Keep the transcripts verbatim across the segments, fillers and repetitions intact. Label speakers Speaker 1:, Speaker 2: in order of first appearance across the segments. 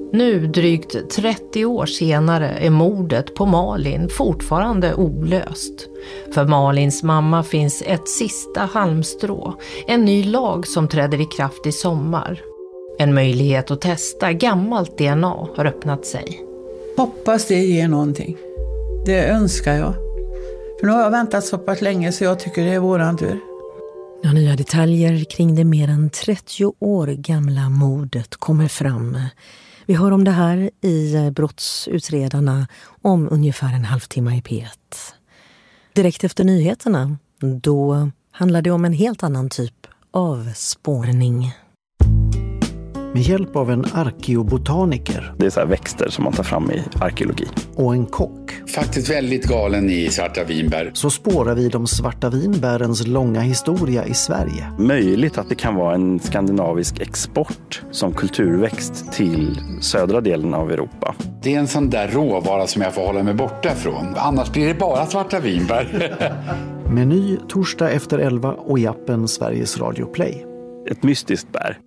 Speaker 1: Nu, drygt trettio år senare, är mordet på Malin fortfarande olöst. För Malins mamma finns ett sista halmstrå, en ny lag som träder i kraft i sommar. En möjlighet att testa gammalt D N A har öppnat sig.
Speaker 2: Hoppas det ger någonting. Det önskar jag. För nu har jag väntat så pass länge så jag tycker det är våran tur.
Speaker 3: Ja, nya detaljer kring det mer än trettio år gamla mordet kommer fram. Vi hör om det här i Brottsutredarna om ungefär en halvtimme i P ett. Direkt efter nyheterna, då handlar det om en helt annan typ av spårning.
Speaker 4: Med hjälp av en arkeobotaniker.
Speaker 5: Det är så här växter som man tar fram i arkeologi.
Speaker 4: Och en kock.
Speaker 6: Faktiskt väldigt galen i svarta vinbär.
Speaker 4: Så spårar vi de svarta vinbärens långa historia i Sverige.
Speaker 5: Möjligt att det kan vara en skandinavisk export som kulturväxt till södra delen av Europa.
Speaker 6: Det är en sån där råvara som jag får hålla mig borta från. Annars blir det bara svarta vinbär.
Speaker 4: Meny torsdag efter elva och i appen Sveriges Radio Play.
Speaker 5: Ett mystiskt bär.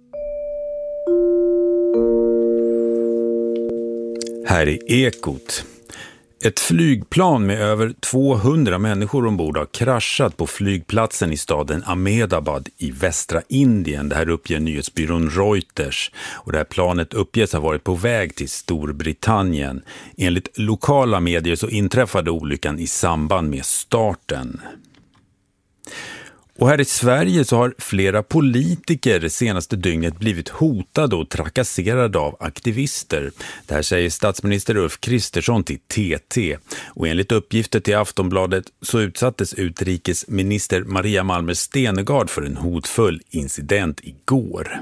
Speaker 7: Här är Ekot. Ett flygplan med över tvåhundra människor ombord har kraschat på flygplatsen i staden Ahmedabad i västra Indien. Det här uppger nyhetsbyrån Reuters. Och det här planet uppges ha varit på väg till Storbritannien. Enligt lokala medier så inträffade olyckan i samband med starten. Och här i Sverige så har flera politiker det senaste dygnet blivit hotade och trakasserade av aktivister. Det här säger statsminister Ulf Kristersson till T T. Och enligt uppgifter till Aftonbladet så utsattes utrikesminister Maria Malmer Stenergard för en hotfull incident igår.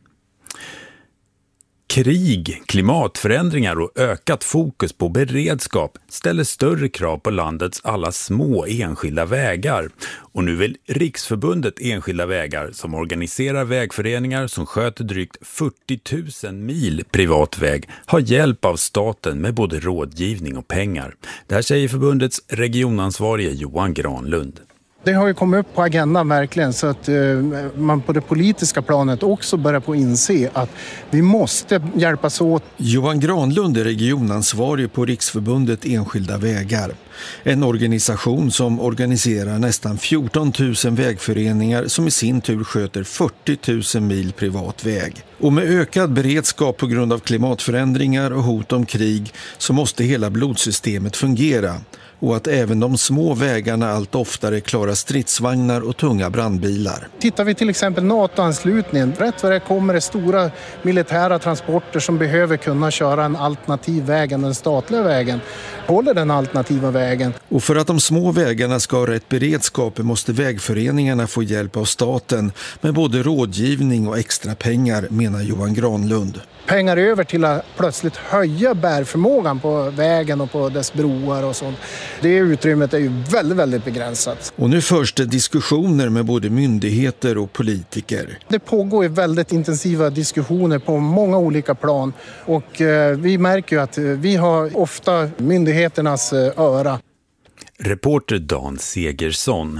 Speaker 7: Krig, klimatförändringar och ökat fokus på beredskap ställer större krav på landets alla små enskilda vägar. Och nu vill Riksförbundet Enskilda vägar, som organiserar vägföreningar som sköter drygt fyrtio tusen mil privat väg, ha hjälp av staten med både rådgivning och pengar. Det här säger förbundets regionansvarige Johan Granlund.
Speaker 8: Det har ju kommit upp på agendan verkligen, så att uh, man på det politiska planet också börjar på inse att vi måste hjälpas åt.
Speaker 9: Johan Granlund är regionansvarig på Riksförbundet Enskilda vägar. En organisation som organiserar nästan fjorton tusen vägföreningar som i sin tur sköter fyrtio tusen mil privat väg. Och med ökad beredskap på grund av klimatförändringar och hot om krig så måste hela blodsystemet fungera. Och att även de små vägarna allt oftare klarar stridsvagnar och tunga brandbilar.
Speaker 8: Tittar vi till exempel NATO-anslutningen, rätt vad det kommer det stora militära transporter som behöver kunna köra en alternativ väg än den statliga vägen. Håller den alternativa vägen.
Speaker 9: Och för att de små vägarna ska ha rätt beredskap måste vägföreningarna få hjälp av staten med både rådgivning och extra pengar, menar Johan Granlund.
Speaker 8: Pengar över till att plötsligt höja bärförmågan på vägen och på dess broar och sånt. Det utrymmet är ju väldigt, väldigt begränsat.
Speaker 9: Och nu förs det diskussioner med både myndigheter och politiker.
Speaker 8: Det pågår ju väldigt intensiva diskussioner på många olika plan. Och eh, vi märker ju att vi har ofta myndigheternas eh, öra.
Speaker 7: Reporter Dan Segersson.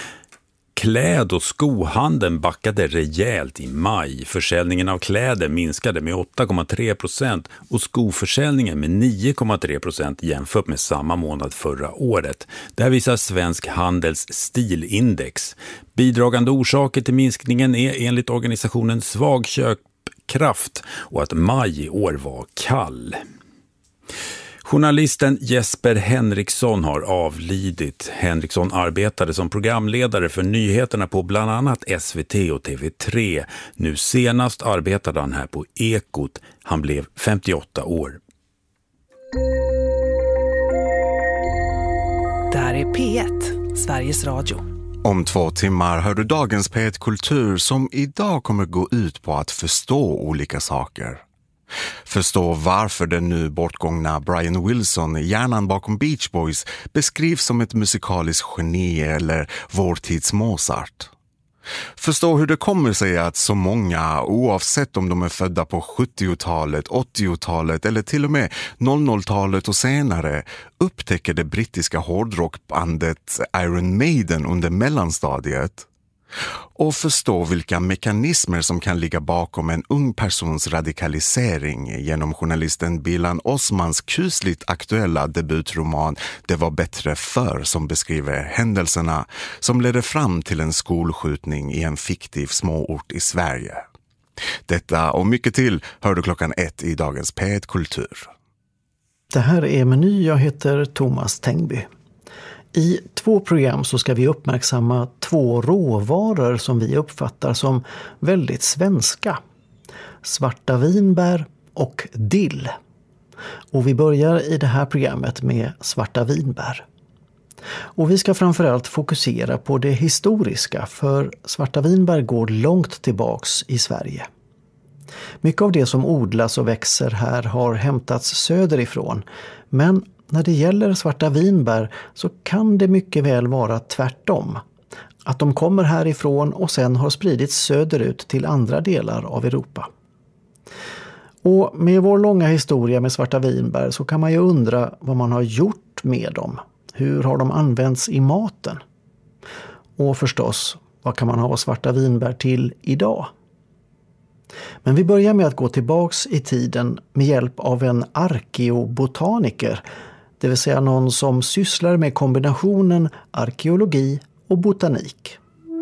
Speaker 7: Kläd- och skohandeln backade rejält i maj. Försäljningen av kläder minskade med åtta komma tre procent och skoförsäljningen med nio komma tre procent jämfört med samma månad förra året. Det här visar Svensk Handels stilindex. Bidragande orsaker till minskningen är enligt organisationen svag köpkraft och att maj i år var kall. Journalisten Jesper Henriksson har avlidit. Henriksson arbetade som programledare för nyheterna på bland annat S V T och T V tre. Nu senast arbetade han här på Ekot. Han blev femtioåtta år.
Speaker 10: Där är P ett, Sveriges Radio.
Speaker 11: Om två timmar hör du dagens P ett Kultur som idag kommer gå ut på att förstå olika saker. Förstå varför den nu bortgångna Brian Wilson, hjärnan bakom Beach Boys, beskrivs som ett musikaliskt geni eller vår tids Mozart. Förstå hur det kommer sig att så många, oavsett om de är födda på sjuttiotalet, åttiotalet eller till och med noll noll-talet och senare, upptäcker det brittiska hårdrockbandet Iron Maiden under mellanstadiet. och förstå vilka mekanismer som kan ligga bakom en ung persons radikalisering genom journalisten Bilan Osmans kusligt aktuella debutroman Det var bättre förr, som beskriver händelserna som ledde fram till en skolskjutning i en fiktiv småort i Sverige. Detta och mycket till hör du klockan ett i dagens P ett Kultur.
Speaker 4: Det här är Meny, jag heter Thomas Tengby. I två program så ska vi uppmärksamma två råvaror som vi uppfattar som väldigt svenska. Svarta vinbär och dill. Och vi börjar i det här programmet med svarta vinbär. Och vi ska framförallt fokusera på det historiska, för svarta vinbär går långt tillbaks i Sverige. Mycket av det som odlas och växer här har hämtats söderifrån, men när det gäller svarta vinbär så kan det mycket väl vara tvärtom. Att de kommer härifrån och sen har spridits söderut till andra delar av Europa. Och med vår långa historia med svarta vinbär så kan man ju undra vad man har gjort med dem. Hur har de använts i maten? Och förstås, vad kan man ha svarta vinbär till idag? Men vi börjar med att gå tillbaks i tiden med hjälp av en arkeobotaniker, det vill säga någon som sysslar med kombinationen arkeologi och botanik.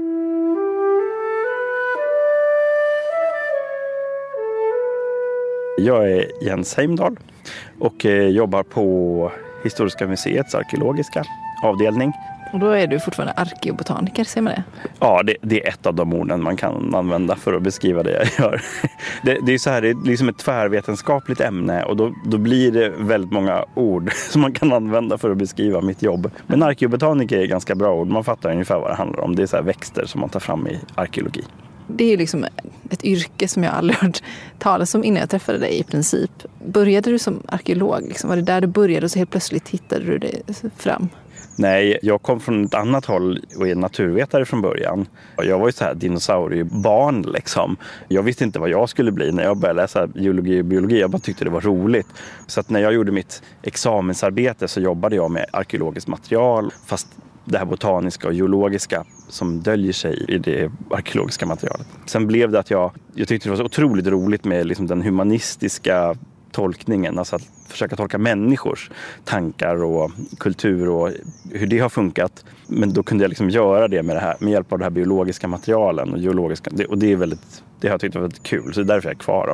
Speaker 5: Jag är Jens Heimdal och jobbar på Historiska museets arkeologiska avdelning.
Speaker 12: Och då är du fortfarande arkeobotaniker, ser man det?
Speaker 5: Ja, det, det är ett av de orden man kan använda för att beskriva det jag gör. Det, det är så här, det är liksom ett tvärvetenskapligt ämne och då, då blir det väldigt många ord som man kan använda för att beskriva mitt jobb. Men arkeobotaniker är ganska bra ord, man fattar ungefär vad det handlar om. Det är så här växter som man tar fram i arkeologi.
Speaker 12: Det är ju liksom ett yrke som jag aldrig hört talas om innan jag träffade dig i princip. Började du som arkeolog? Liksom? Var det där du började och så helt plötsligt hittade du det fram?
Speaker 5: Nej, jag kom från ett annat håll och är naturvetare från början. Jag var ju så här dinosauriebarn liksom. Jag visste inte vad jag skulle bli när jag började läsa geologi och biologi. Jag bara tyckte det var roligt. Så att när jag gjorde mitt examensarbete så jobbade jag med arkeologiskt material. Fast det här botaniska och geologiska som döljer sig i det arkeologiska materialet. Sen blev det att jag, jag tyckte det var så otroligt roligt med liksom den humanistiska tolkningen, alltså att försöka tolka människors tankar och kultur och hur det har funkat. Men då kunde jag liksom göra det med det här, med hjälp av det här biologiska materialen och geologiska, och det är väldigt, det har jag tyckt var väldigt kul, så det är därför jag är kvar då.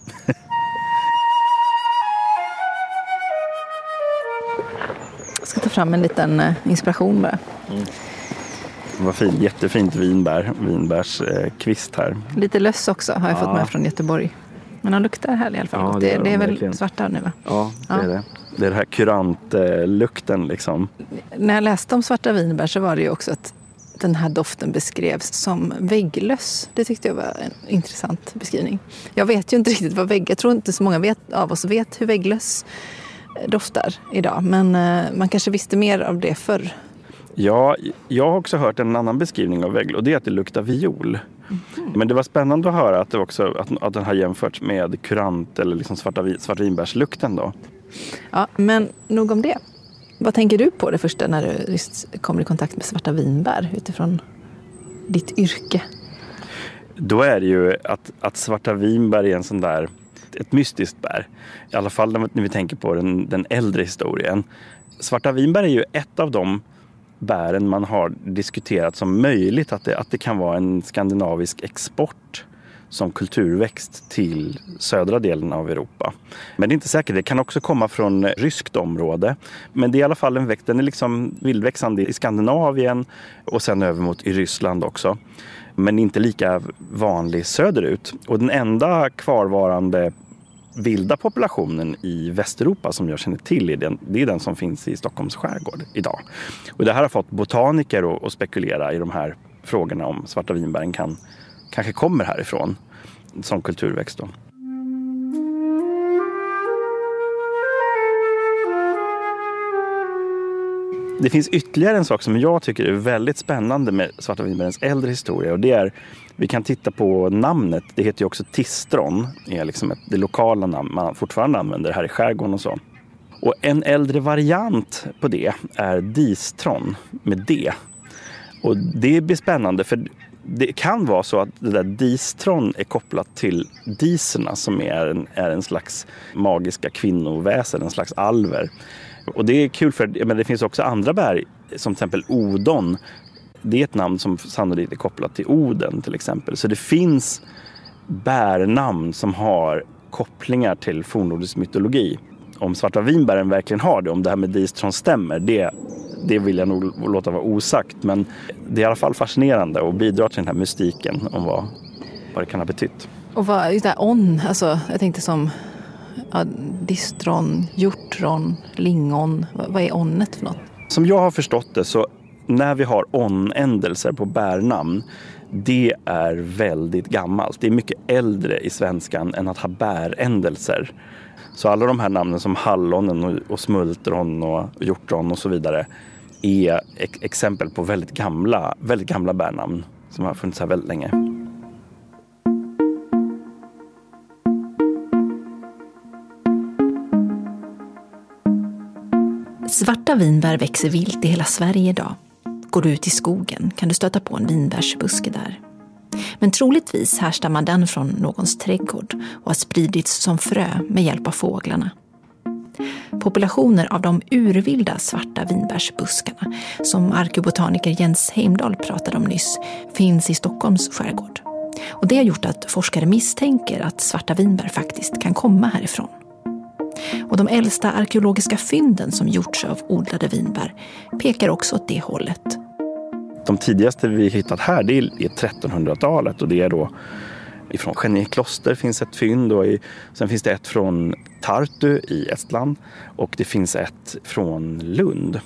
Speaker 12: Jag ska ta fram en liten inspiration bara.
Speaker 5: Mm. Det var fint, jättefint vinbär, vinbärskvist här.
Speaker 12: Lite löss också har jag ja. fått med från Göteborg. Men de luktar här i alla fall. Ja, det, det, det är väl verkligen svarta nu, va?
Speaker 5: Ja, det ja. är det. Det är den här kurantlukten liksom.
Speaker 12: När jag läste om svarta vinbär så var det ju också att den här doften beskrevs som vägglöss. Det tyckte jag var en intressant beskrivning. Jag vet ju inte riktigt vad vägg... Jag tror inte så många vet, av oss vet hur vägglöss doftar idag. Men man kanske visste mer av det förr.
Speaker 5: Ja, jag har också hört en annan beskrivning av vägglöss och det är att det luktar viol. Mm. Men det var spännande att höra att, det också, att, att den har jämförts med kurant eller liksom svarta, svartvinbärslukten då.
Speaker 12: Ja, men nog om det. Vad tänker du på det första när du kommer i kontakt med svarta vinbär utifrån ditt yrke?
Speaker 5: Då är det ju att, att svarta vinbär är en sån där, ett mystiskt bär. I alla fall när vi tänker på den, den äldre historien. Svarta vinbär är ju ett av de bären man har diskuterat som möjligt att det, att det kan vara en skandinavisk export som kulturväxt till södra delen av Europa. Men det är inte säkert, det kan också komma från ryskt område. Men det är i alla fall en växt, den är liksom vildväxande i Skandinavien och sen över mot i Ryssland också. Men inte lika vanlig söderut. Och den enda kvarvarande vilda populationen i Västeuropa som jag känner till är den, det är den som finns i Stockholms skärgård idag. Och det här har fått botaniker att spekulera i de här frågorna om svarta vinbären kan, kanske kommer härifrån som kulturväxt då. Det finns ytterligare en sak som jag tycker är väldigt spännande med svarta vinbärens äldre historia, och det är, vi kan titta på namnet, det heter ju också tistron, det är liksom ett, det lokala namn man fortfarande använder här i skärgården och så. Och en äldre variant på det är distron med D. Och det blir spännande för det kan vara så att det där distron är kopplat till diserna som är en, är en slags magiska kvinnoväsen, en slags alver. Och det är kul för men det finns också andra bär som till exempel Odon. Det är ett namn som sannolikt är kopplat till Oden till exempel. Så det finns bärnamn som har kopplingar till fornnordisk mytologi. Om svarta vinbären verkligen har det, om det här med distron stämmer, det, det vill jag nog låta vara osagt. Men det är i alla fall fascinerande och bidrar till den här mystiken om vad, vad det kan ha betytt.
Speaker 12: Och vad är det här on? Alltså, jag tänkte som ja, distron, hjortron, lingon. Vad, vad är onnet för något?
Speaker 5: Som jag har förstått det så när vi har on-ändelser på bärnamn, det är väldigt gammalt. Det är mycket äldre i svenskan än att ha bärändelser. Så alla de här namnen som hallonen och, och smultron och hjortron och så vidare är ex- exempel på väldigt gamla, väldigt gamla bärnamn som har funnits här väldigt länge.
Speaker 13: Svarta vinbär växer vilt i hela Sverige idag. Går du ut i skogen kan du stöta på en vinbärsbuske där. Men troligtvis härstammar den från någons trädgård och har spridits som frö med hjälp av fåglarna. Populationer av de urvilda svarta vinbärsbuskarna, som arkeobotaniker Jens Heimdal pratade om nyss, finns i Stockholms skärgård. Och det har gjort att forskare misstänker att svarta vinbär faktiskt kan komma härifrån. Och de äldsta arkeologiska fynden som gjorts av odlade vinbär pekar också åt det hållet.
Speaker 5: De tidigaste vi hittat här det är trettonhundratalet och det är då ifrån Skänninge kloster finns ett fynd och i, sen finns det ett från Tartu i Estland och det finns ett från Lund.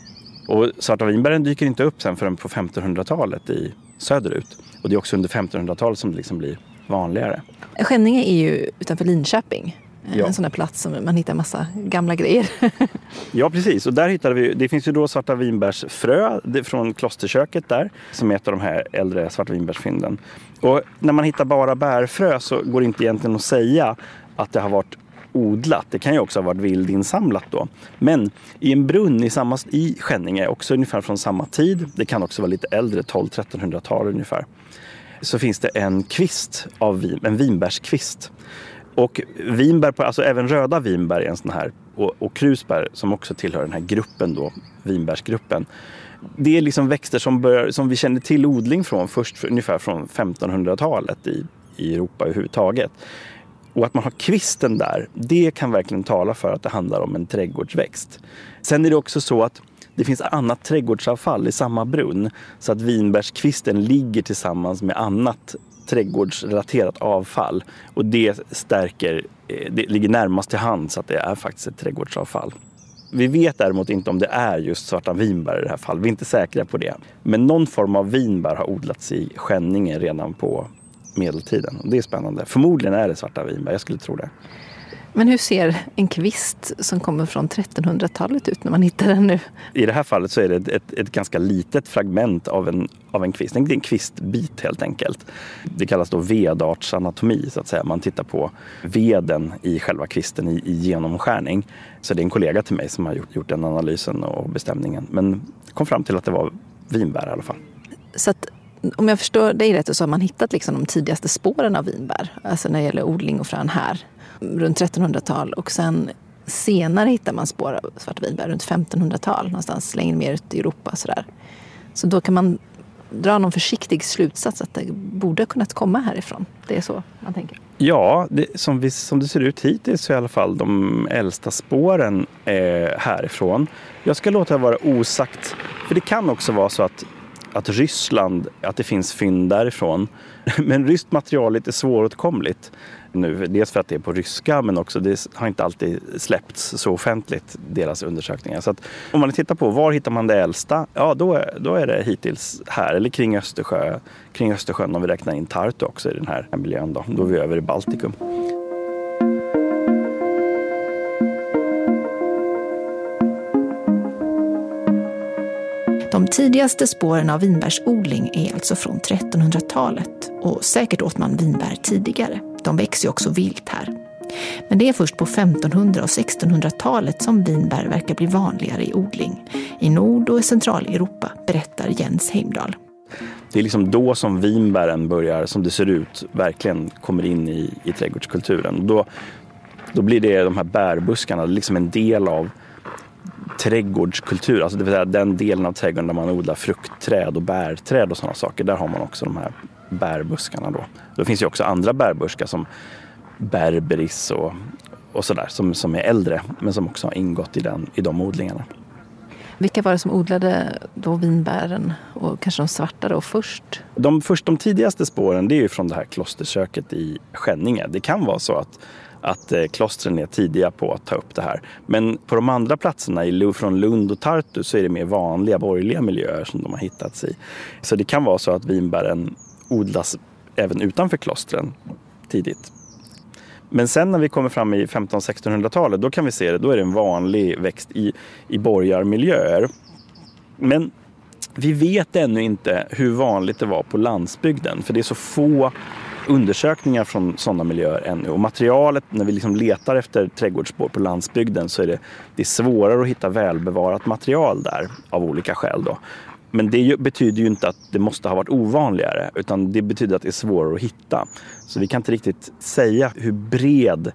Speaker 5: Och svarta vinbären dyker inte upp sen förrän på femtonhundratalet i söderut och det är också under femtonhundratalet som det liksom blir vanligare.
Speaker 12: Skänninge är ju utanför Linköping.
Speaker 5: Ja.
Speaker 12: En sån där plats som man hittar massa gamla grejer.
Speaker 5: Ja, precis. Och där hittade vi, det finns ju då svarta vinbärsfrö från klosterköket där, som är ett av de här äldre svarta vinbärsfynden. Och när man hittar bara bärfrö så går det inte egentligen att säga att det har varit odlat. Det kan ju också ha varit vildinsamlat då. Men i en brunn i, samma, i Skänninge, också ungefär från samma tid, det kan också vara lite äldre, tolv-trettonhundratal ungefär, så finns det en kvist av vin, en vinbärskvist. Och vinbär, alltså även röda vinbär är en sån här, och, och krusbär som också tillhör den här gruppen då, vinbärsgruppen. Det är liksom växter som, bör, som vi känner till odling från först för, ungefär från femtonhundratalet i, i Europa överhuvudtaget. Och att man har kvisten där, det kan verkligen tala för att det handlar om en trädgårdsväxt. Sen är det också så att det finns annat trädgårdsavfall i samma brunn, så att vinbärskvisten ligger tillsammans med annat trädgårdsrelaterat avfall och det stärker, det ligger närmast till hand så att det är faktiskt ett trädgårdsavfall. Vi vet däremot inte om det är just svarta vinbär i det här fallet, vi är inte säkra på det. Men någon form av vinbär har odlats i Skänninge redan på medeltiden och det är spännande. Förmodligen är det svarta vinbär, jag skulle tro det.
Speaker 12: Men hur ser en kvist som kommer från trettonhundratalet ut när man hittar den nu?
Speaker 5: I det här fallet så är det ett, ett, ett ganska litet fragment av en, av en kvist. Det är en kvistbit helt enkelt. Det kallas då vedartsanatomi så att säga. Man tittar på veden i själva kvisten i, i genomskärning. Så det är en kollega till mig som har gjort, gjort den analysen och bestämningen. Men kom fram till att det var vinbär i alla fall.
Speaker 12: Så att om jag förstår dig rätt så har man hittat liksom de tidigaste spåren av vinbär. Alltså när det gäller odling och frön här. Runt trettonhundratal och sen senare hittar man spår av svarta vinbär runt femtonhundratal någonstans längre mer ut i Europa sådär. Så då kan man dra någon försiktig slutsats att det borde kunnat komma härifrån. Det är så man tänker.
Speaker 5: Ja, det, som, vi, som det ser ut hittills så är i alla fall de äldsta spåren är härifrån. Jag ska låta det vara osagt, för det kan också vara så att att Ryssland, att det finns fynd därifrån. Men ryskt material är lite svåråtkomligt nu. Dels för att det är på ryska, men också det har inte alltid släppts så offentligt, deras undersökningar. Så att om man tittar på var hittar man det äldsta, ja då är, då är det hittills här, eller kring Östersjö, kring Östersjön om vi räknar in Tartu också i den här miljön då. Då är vi över i Baltikum.
Speaker 13: De tidigaste spåren av vinbärsodling är alltså från trettonhundratalet och säkert åt man vinbär tidigare. De växer ju också vilt här. Men det är först på femtonhundra- och sextonhundratalet som vinbär verkar bli vanligare i odling. I Nord- och Centraleuropa, berättar Jens Heimdal.
Speaker 5: Det är liksom då som vinbären börjar, som det ser ut, verkligen kommer in i, i trädgårdskulturen. Då, då blir det de här bärbuskarna liksom en del av trädgårdskultur. Alltså det vill säga den delen av trädgården där man odlar fruktträd och bärträd och sådana saker. Där har man också de här bärbuskarna då. Det finns ju också andra bärbuskar som berberis och, och sådär som, som är äldre men som också har ingått i, den, i de odlingarna.
Speaker 12: Vilka var det som odlade då vinbären och kanske de svarta då först?
Speaker 5: De, först, de tidigaste spåren det är ju från det här klosterköket i Skänninge. Det kan vara så att, att klostren är tidiga på att ta upp det här. Men på de andra platserna i, från Lund och Tartu så är det mer vanliga borgerliga miljöer som de har hittats i. Så det kan vara så att vinbären odlas även utanför klostren tidigt. Men sen när vi kommer fram i femton-sextonhundratalet då kan vi se det, då är det en vanlig växt i, i borgarmiljöer. Men vi vet ännu inte hur vanligt det var på landsbygden för det är så få undersökningar från sådana miljöer ännu. Och materialet, när vi liksom letar efter trädgårdsspår på landsbygden så är det, det är svårare att hitta välbevarat material där av olika skäl då. Men det betyder ju inte att det måste ha varit ovanligare utan det betyder att det är svårare att hitta. Så vi kan inte riktigt säga hur bred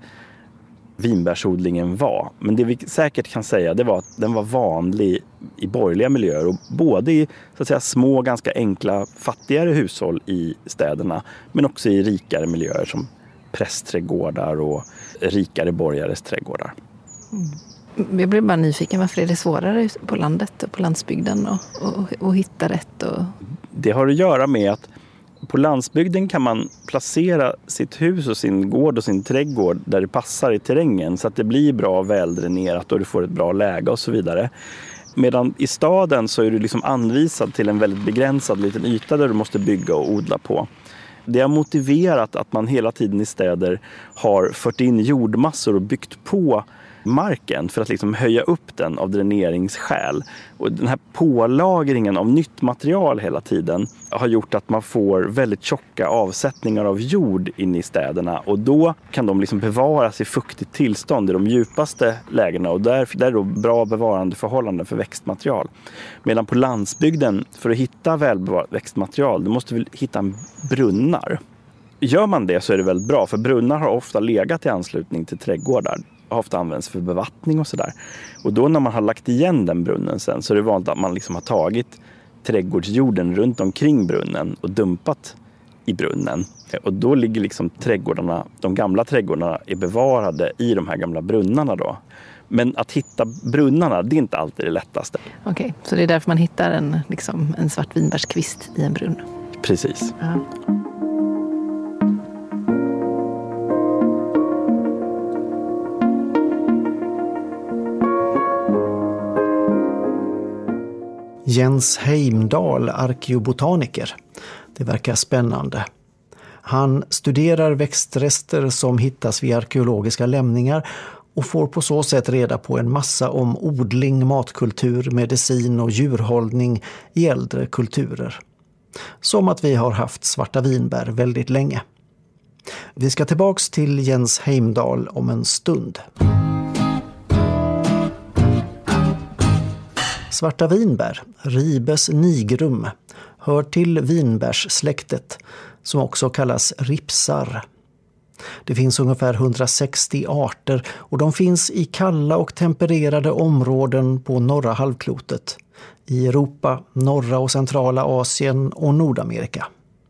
Speaker 5: vinbärsodlingen var. Men det vi säkert kan säga det var att den var vanlig i borgerliga miljöer och både i så att säga, små, ganska enkla, fattigare hushåll i städerna men också i rikare miljöer som prästträdgårdar och rikare borgares trädgårdar.
Speaker 12: Mm. Jag blev bara nyfiken, varför är det svårare på landet och på landsbygden och, och, och hitta rätt? Och...
Speaker 5: Det har att göra med att på landsbygden kan man placera sitt hus och sin gård och sin trädgård där det passar i terrängen så att det blir bra väldränerat och du får ett bra läge och så vidare. Medan i staden så är du liksom anvisad till en väldigt begränsad liten yta där du måste bygga och odla på. Det har motiverat att man hela tiden i städer har fört in jordmassor och byggt på marken för att liksom höja upp den av dräneringsskäl. Och den här pålagringen av nytt material hela tiden har gjort att man får väldigt tjocka avsättningar av jord in i städerna och då kan de liksom bevaras i fuktigt tillstånd i de djupaste lägena och där, där är då bra bevarande förhållanden för växtmaterial. Medan på landsbygden, för att hitta välbevarat växtmaterial, då måste vi hitta brunnar. Gör man det så är det väldigt bra för brunnar har ofta legat i anslutning till trädgårdar. Har ofta används för bevattning och sådär. Och då när man har lagt igen den brunnen sen så är det vanligt att man liksom har tagit trädgårdsjorden runt omkring brunnen och dumpat i brunnen. Och då ligger liksom trädgårdarna, de gamla trädgårdarna är bevarade i de här gamla brunnarna då. Men att hitta brunnarna, det är inte alltid det lättaste.
Speaker 12: Okej, okay, så det är därför man hittar en, liksom, en svart vinbärskvist i en brunn?
Speaker 5: Precis.
Speaker 12: Ja.
Speaker 4: Jens Heimdal, arkeobotaniker. Det verkar spännande. Han studerar växtrester som hittas vid arkeologiska lämningar och får på så sätt reda på en massa om odling, matkultur, medicin och djurhållning i äldre kulturer. Som att vi har haft svarta vinbär väldigt länge. Vi ska tillbaks till Jens Heimdal om en stund. Svarta vinbär, Ribes nigrum, hör till vinbärssläktet som också kallas ripsar. Det finns ungefär hundrasextio arter och de finns i kalla och tempererade områden på norra halvklotet. I Europa, norra och centrala Asien och Nordamerika.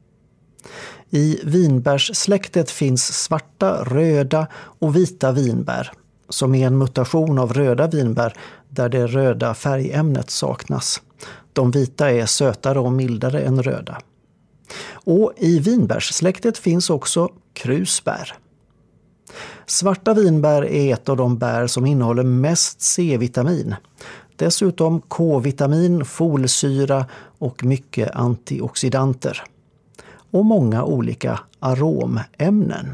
Speaker 4: I vinbärssläktet finns svarta, röda och vita vinbär som är en mutation av röda vinbär där det röda färgämnet saknas. De vita är sötare och mildare än röda. Och i vinbärssläktet finns också krusbär. Svarta vinbär är ett av de bär som innehåller mest C-vitamin. Dessutom K-vitamin, folsyra och mycket antioxidanter. Och många olika aromämnen.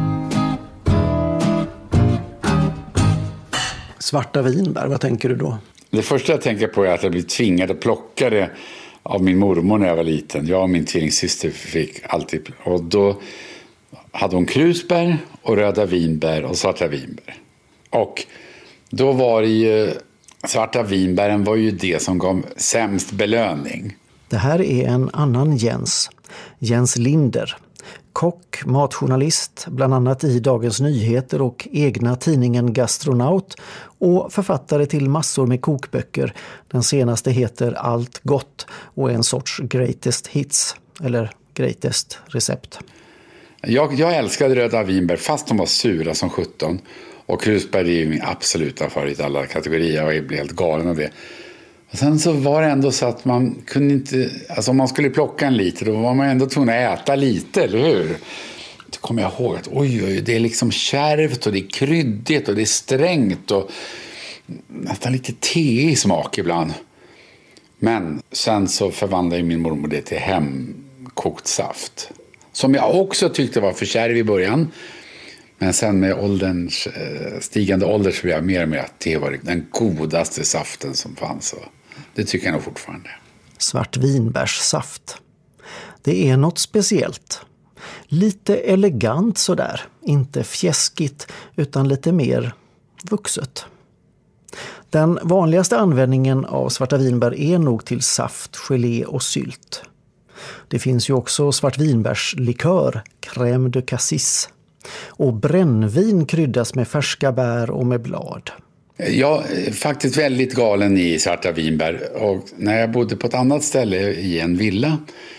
Speaker 4: Svarta vinbär, vad tänker du då?
Speaker 6: Det första jag tänker på är att jag blev tvingad att plocka det av min mormor när jag var liten. Jag och min tvillingsyster fick alltid. Och då hade hon krusbär och röda vinbär och svarta vinbär. Och då var det ju, svarta vinbären var ju det som gav sämst belöning.
Speaker 4: Det här är en annan Jens, Jens Linder. Kock, matjournalist, bland annat i Dagens Nyheter och egna tidningen Gastronaut, och författare till massor med kokböcker. Den senaste heter Allt gott och är en sorts greatest hits, eller greatest recept.
Speaker 6: Jag, jag älskade röda vinbär fast de var sura som sjutton. Och krusbär är ju min absoluta favorit i alla kategorier, och jag blev helt galen av det. Och sen så var det ändå så att man kunde inte, alltså om man skulle plocka en liter då var man ändå tvungen att äta lite, eller hur? Då kommer jag ihåg att oj, oj, det är liksom kärvt och det är kryddigt och det är strängt och nästan lite te i smak ibland. Men sen så förvandlade min mormor det till hemkokt saft. Som jag också tyckte var för kärv i början. Men sen med ålderns, stigande ålder så blev jag mer och mer att det var den godaste saften som fanns. Det tycker jag nog fortfarande.
Speaker 4: Svartvinbärssaft. Det är något speciellt. Lite elegant sådär. Inte fjäskigt utan lite mer vuxet. Den vanligaste användningen av svarta vinbär är nog till saft, gelé och sylt. Det finns ju också svartvinbärslikör, crème de cassis. Och brännvin kryddas med färska bär och med blad.
Speaker 6: Jag är faktiskt väldigt galen i svarta vinbär. Och när jag bodde på ett annat ställe i en villa,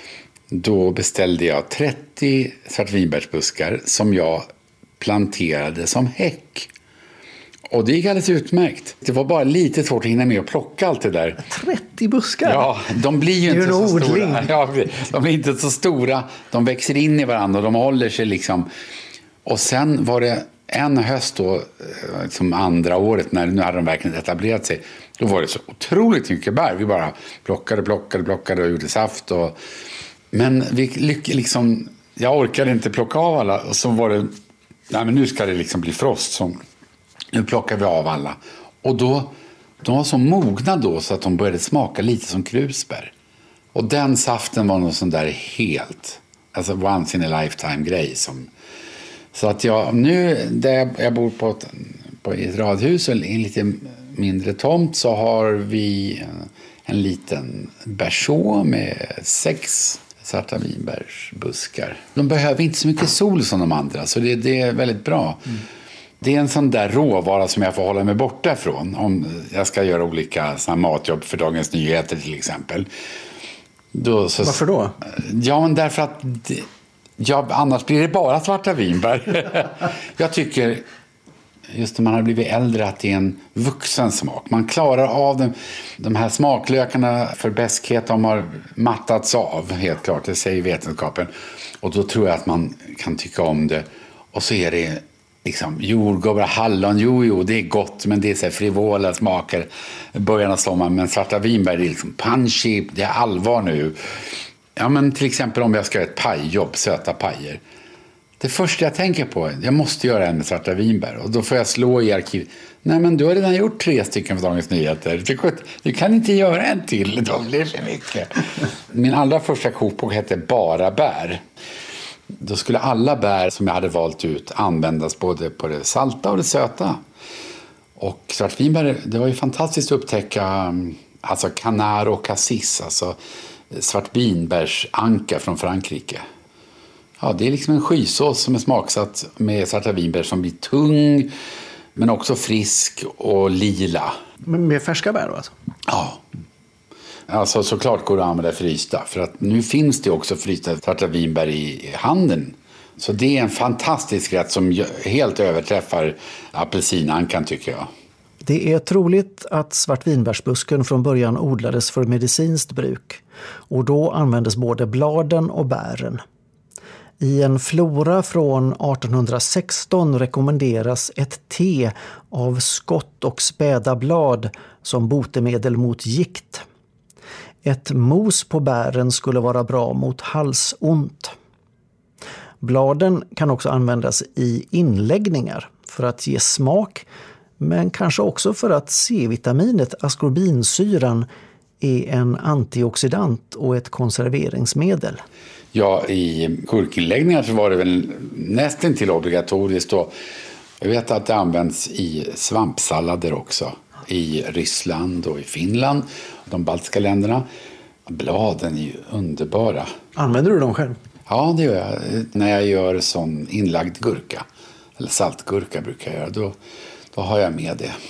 Speaker 6: då beställde jag trettio svartvinbärsbuskar som jag planterade som häck. Och det gick alldeles utmärkt. Det var bara lite svårt att hinna med att plocka allt det där.
Speaker 4: trettio buskar?
Speaker 6: Ja, de blir ju inte så stora. Ja, de blir inte så stora. De växer in i varandra och de håller sig liksom. Och sen var det en höst då, som andra året, när nu hade de verkligen etablerat sig. Då var det så otroligt mycket bär. Vi bara plockade, plockade, plockade och gjorde saft. Och... Men vi liksom, jag orkade inte plocka av alla. Och så var det, nej men nu ska det liksom bli frost. Så nu plockar vi av alla. Och då, de var så mogna då så att de började smaka lite som krusbär. Och den saften var någon sån där helt, alltså once in a lifetime grej som... Så att jag nu, där jag bor på ett, på ett radhus och en lite mindre tomt, så har vi en liten berså med sex svarta vinbärsbuskar. De behöver inte så mycket sol som de andra, så det, det är väldigt bra. Mm. Det är en sån där råvara som jag får hålla mig borta från om jag ska göra olika såna matjobb för Dagens Nyheter till exempel. Då, så,
Speaker 4: varför då?
Speaker 6: Ja, men därför att... Det, ja, annars blir det bara svarta vinbär. Jag tycker, just när man har blivit äldre, att det är en vuxen smak. Man klarar av dem. De här smaklökarna för bäskhet, de har mattats av, helt klart. Det säger vetenskapen. Och då tror jag att man kan tycka om det. Och så är det liksom jordgubbar, hallon, jo, jo, det är gott. Men det är så här frivola smaker i början av sommaren. Men svarta vinbär är liksom punchy, det är allvar nu. Ja, men till exempel om jag ska göra ett pajjobb, söta pajer. Det första jag tänker på, jag måste göra en med svarta vinbär. Och då får jag slå i arkiv. Nej, men du har redan gjort tre stycken för Dagens Nyheter. Du kan inte göra en till, då blir det för mycket. Min allra första kokbok hette Bara bär. Då skulle alla bär som jag hade valt ut användas både på det salta och det söta. Och svartvinbär, det var ju fantastiskt att upptäcka alltså canard och cassis, alltså svartvinbärsanka från Frankrike. Ja, det är liksom en skysås som är smaksatt med svarta vinbär som blir tung men också frisk och lila.
Speaker 4: Men med färska bär då alltså?
Speaker 6: Ja. Alltså såklart går det att använda frysta, för att nu finns det också frysta svarta vinbär i handeln. Så det är en fantastisk rätt som helt överträffar apelsinankan, tycker jag.
Speaker 4: Det är troligt att svartvinbärsbusken från början odlades för medicinskt bruk, och då användes både bladen och bären. I en flora från artonhundrasexton rekommenderas ett te av skott och späda blad som botemedel mot gikt. Ett mos på bären skulle vara bra mot halsont. Bladen kan också användas i inläggningar för att ge smak, men kanske också för att C-vitaminet, askorbinsyran, är en antioxidant och ett konserveringsmedel.
Speaker 6: Ja, i gurkinläggningar så var det väl nästan till obligatoriskt. Och jag vet att det används i svampsallader också. I Ryssland och i Finland, de baltiska länderna. Bladen är ju underbara.
Speaker 4: Använder du dem själv?
Speaker 6: Ja, det gör jag. När jag gör sån inlagd gurka, eller saltgurka brukar jag göra, då, då har jag med det.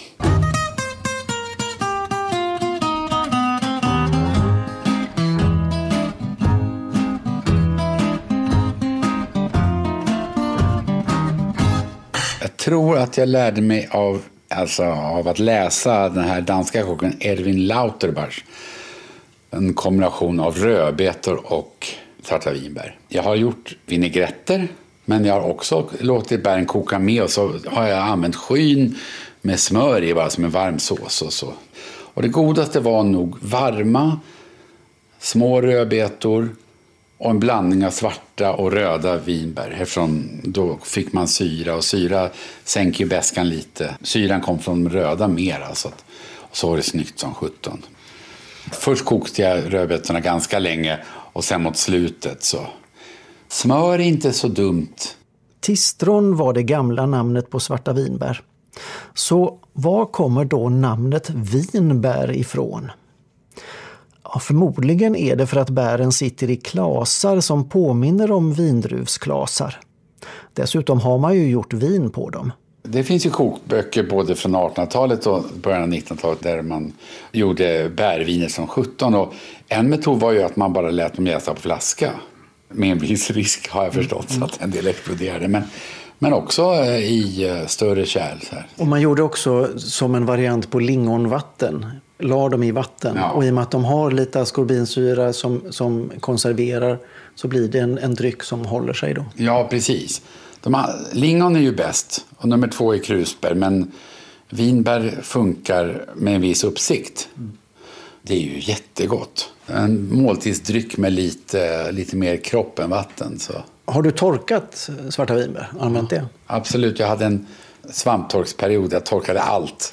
Speaker 6: Jag tror att jag lärde mig av, alltså, av att läsa den här danska kocken Erwin Lauterbach. En kombination av rödbetor och svarta vinbär. Jag har gjort vinägretter, men jag har också låtit bären koka med och så har jag använt skyn med smör i, bara som en varm sås och så. Och det godaste var nog varma, små rödbetor och en blandning av svarta och röda vinbär. Eftersom då fick man syra och syra sänker bäskan lite. Syran kom från röda mer alltså. Och så var det snyggt som sjutton. Först kokte jag rödbetorna ganska länge och sen mot slutet så. Smör är inte så dumt.
Speaker 4: Tistron var det gamla namnet på svarta vinbär. Så var kommer då namnet vinbär ifrån? Ja, förmodligen är det för att bären sitter i klasar som påminner om vindruvsklasar. Dessutom har man ju gjort vin på dem.
Speaker 6: Det finns ju kokböcker både från artonhundratalet och början av nittonhundratalet där man gjorde bärviner som sjutton. Och en metod var ju att man bara lät dem jäsa på flaska. Med en viss risk har jag förstått så att en del exploderade. Men, men också i större kärl. Så här.
Speaker 4: Och man gjorde också som en variant på lingonvatten. La dem i vatten. Ja. Och i och med att de har lite askorbinsyra som, som konserverar så blir det en, en dryck som håller sig då.
Speaker 6: Ja, precis. De har, lingon är ju bäst och nummer två är krusbär, men vinbär funkar med en viss uppsikt. Mm. Det är ju jättegott. En måltidsdryck med lite, lite mer kropp än vatten. Så.
Speaker 4: Har du torkat svarta vinbär? Använt det?
Speaker 6: Absolut, jag hade en svamptorksperiod. Jag torkade allt.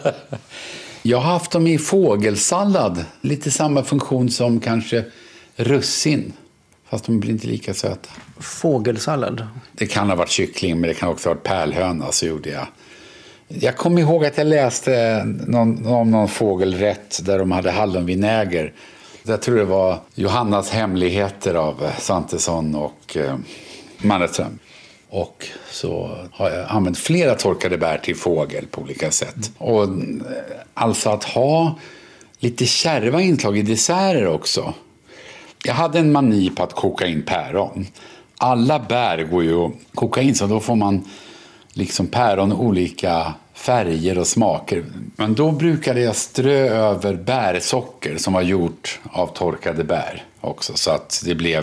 Speaker 6: Jag har haft dem i fågelsallad. Lite samma funktion som kanske russin. Fast de blir inte lika söta.
Speaker 4: Fågelsallad?
Speaker 6: Det kan ha varit kyckling, men det kan också ha varit pärlhöna, så gjorde jag. Jag kommer ihåg att jag läste någon, om någon fågelrätt där de hade hallonvinäger. Jag tror det var Johannas hemligheter av Svantesson och eh, Mannerström. Och så har jag använt flera torkade bär till fågel på olika sätt. Och eh, alltså att ha lite kärva intag i desserter också. Jag hade en mani på att koka in päron. Alla bär går ju att koka in, så då får man liksom päron olika färger och smaker. Men då brukade jag strö över bärsocker som var gjort av torkade bär också. Så att det blev...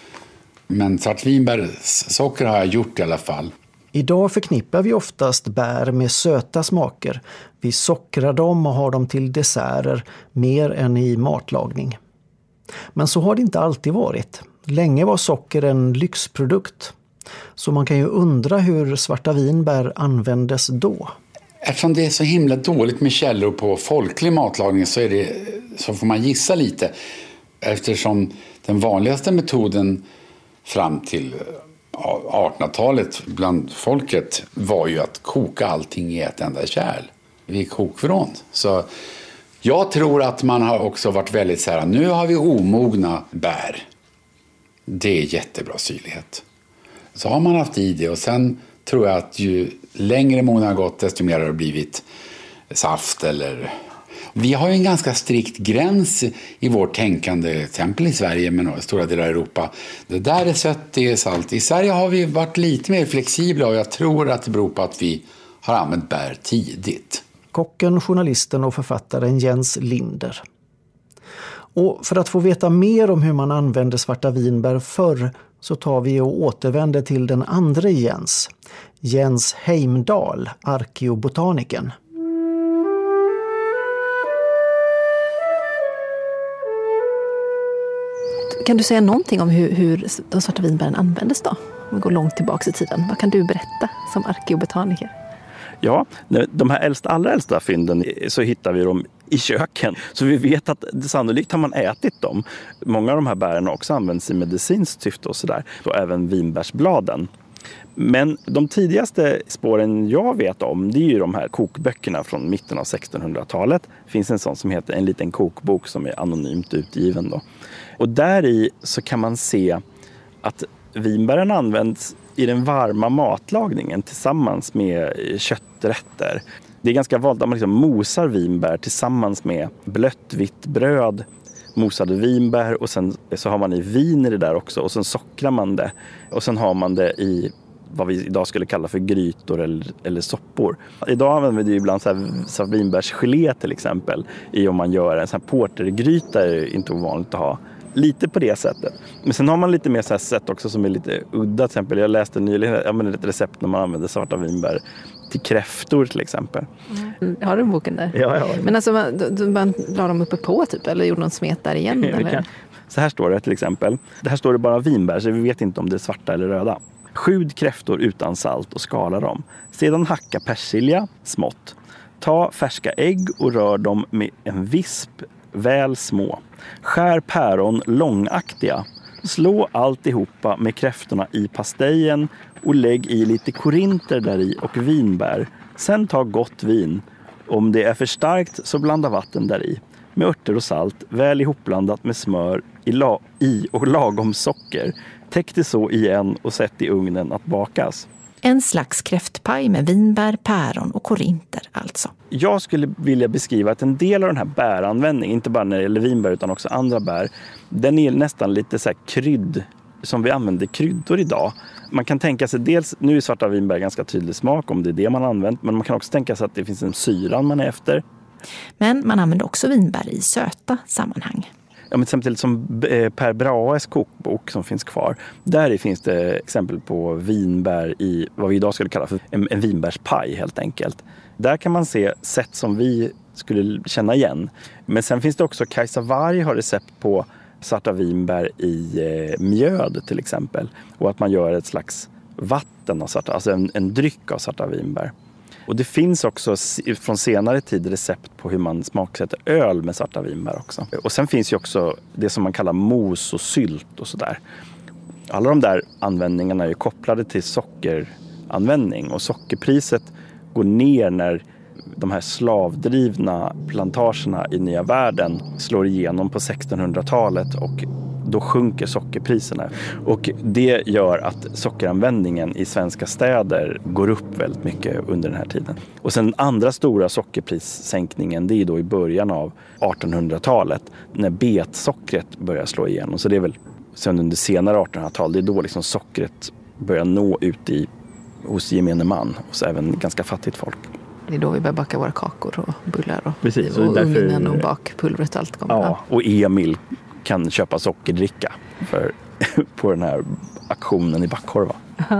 Speaker 6: Men svartvinbärssocker har jag gjort i alla fall.
Speaker 4: Idag förknippar vi oftast bär med söta smaker. Vi sockrar dem och har dem till desserter mer än i matlagning. Men så har det inte alltid varit. Länge var socker en lyxprodukt. Så man kan ju undra hur svarta vinbär användes då.
Speaker 6: Eftersom det är så himla dåligt med källor på folklig matlagning så, är det, så får man gissa lite. Eftersom den vanligaste metoden fram till artonhundratalet bland folket var ju att koka allting i ett enda kärl vid kokvrån. Så jag tror att man har också varit väldigt så här, nu har vi omogna bär. Det är jättebra syrlighet. Så har man haft i det, och sen tror jag att ju längre mognaden har gått desto mer har det blivit saft eller... Vi har ju en ganska strikt gräns i vårt tänkande, till exempel i Sverige men i stora delar av Europa. Det där är sött, det är salt. I Sverige har vi varit lite mer flexibla och jag tror att det beror på att vi har använt bär tidigt.
Speaker 4: Kocken, journalisten och författaren Jens Linder. Och för att få veta mer om hur man använde svarta vinbär förr så tar vi och återvänder till den andra Jens. Jens Heimdal, arkeobotanikern.
Speaker 12: Kan du säga någonting om hur, hur de svarta vinbären användes då? Om vi går långt tillbaka i tiden. Vad kan du berätta som arkeobotaniker?
Speaker 5: Ja, de här äldsta, allra äldsta fynden så hittar vi dem i köken. Så vi vet att sannolikt har man ätit dem. Många av de här bären har också använts i medicinskt syfte och sådär. Och även vinbärsbladen. Men de tidigaste spåren jag vet om, det är ju de här kokböckerna från mitten av sextonhundratalet. Det finns en sån som heter En liten kokbok som är anonymt utgiven då. Och där i så kan man se att vinbären används i den varma matlagningen tillsammans med kötträtter. Det är ganska vanligt att man liksom mosar vinbär tillsammans med blött vitt bröd, mosade vinbär, och sen så har man i vin i det där också, och sen sockrar man det. Och sen har man det i vad vi idag skulle kalla för grytor eller, eller soppor. Idag använder vi ibland så här, så här vinbärsgelé till exempel, i om man gör en sån här portergryta, är det inte ovanligt att ha. Lite på det sättet. Men sen har man lite mer så här sätt också som är lite udda. Till exempel, jag läste nyligen ja, ett recept när man använder svarta vinbär till kräftor till exempel.
Speaker 12: Mm. Har du boken där?
Speaker 5: Ja, ja.
Speaker 12: Men alltså man, man la dem uppe på typ, eller gjorde någon smet där igen? Eller?
Speaker 5: Så här står det till exempel. Det här står det bara vinbär, så vi vet inte om det är svarta eller röda. Skjud kräftor utan salt och skala dem. Sedan hacka persilja smått. Ta färska ägg och rör dem med en visp väl små. Skär päron långaktiga. Slå alltihopa med kräftorna i pastejen och lägg i lite korinter där i och vinbär. Sen ta gott vin. Om det är för starkt så blanda vatten där i. Med örter och salt, väl ihopblandat med smör i, la- i och lagom socker. Täck det så igen och sätt i ugnen att bakas.
Speaker 13: En slags kräftpaj med vinbär, päron och korinter alltså.
Speaker 5: Jag skulle vilja beskriva att en del av den här bäranvändningen, inte bara när det gäller vinbär utan också andra bär, den är nästan lite så här krydd, som vi använder kryddor idag. Man kan tänka sig dels, nu är svarta vinbär ganska tydlig smak om det är det man använt, men man kan också tänka sig att det finns en syran man är efter.
Speaker 13: Men man använder också vinbär i söta sammanhang.
Speaker 5: Ja, men till exempel som Per Brahes kokbok som finns kvar. Där finns det exempel på vinbär i vad vi idag skulle kalla för en, en vinbärspaj helt enkelt. Där kan man se sätt som vi skulle känna igen. Men sen finns det också, Kajsa Warg har recept på svarta vinbär i eh, mjöd till exempel. Och att man gör ett slags vatten av svarta, alltså en, en dryck av svarta vinbär. Och det finns också från senare tid recept på hur man smaksätter öl med svarta vinbär också. Och sen finns ju också det som man kallar mos och sylt och sådär. Alla de där användningarna är ju kopplade till sockeranvändning. Och sockerpriset går ner när de här slavdrivna plantagerna i nya världen slår igenom på sextonhundratalet, och då sjunker sockerpriserna. Och det gör att sockeranvändningen i svenska städer går upp väldigt mycket under den här tiden. Och sen andra stora sockerprissänkningen, det är då i början av artonhundratalet när betsockret börjar slå igenom. Så det är väl sen under senare artonhundratal, det är då liksom sockret börjar nå ut i, hos gemene man, och så även ganska fattigt folk.
Speaker 12: Det är då vi börjar baka våra kakor och bullar och,
Speaker 5: Precis,
Speaker 12: och,
Speaker 5: och därför,
Speaker 12: ugnen och bakpulvret och allt kommer.
Speaker 5: Ja, och Emil kan köpa sockerdricka för, på den här aktionen i Backhorva.
Speaker 12: Uh-huh.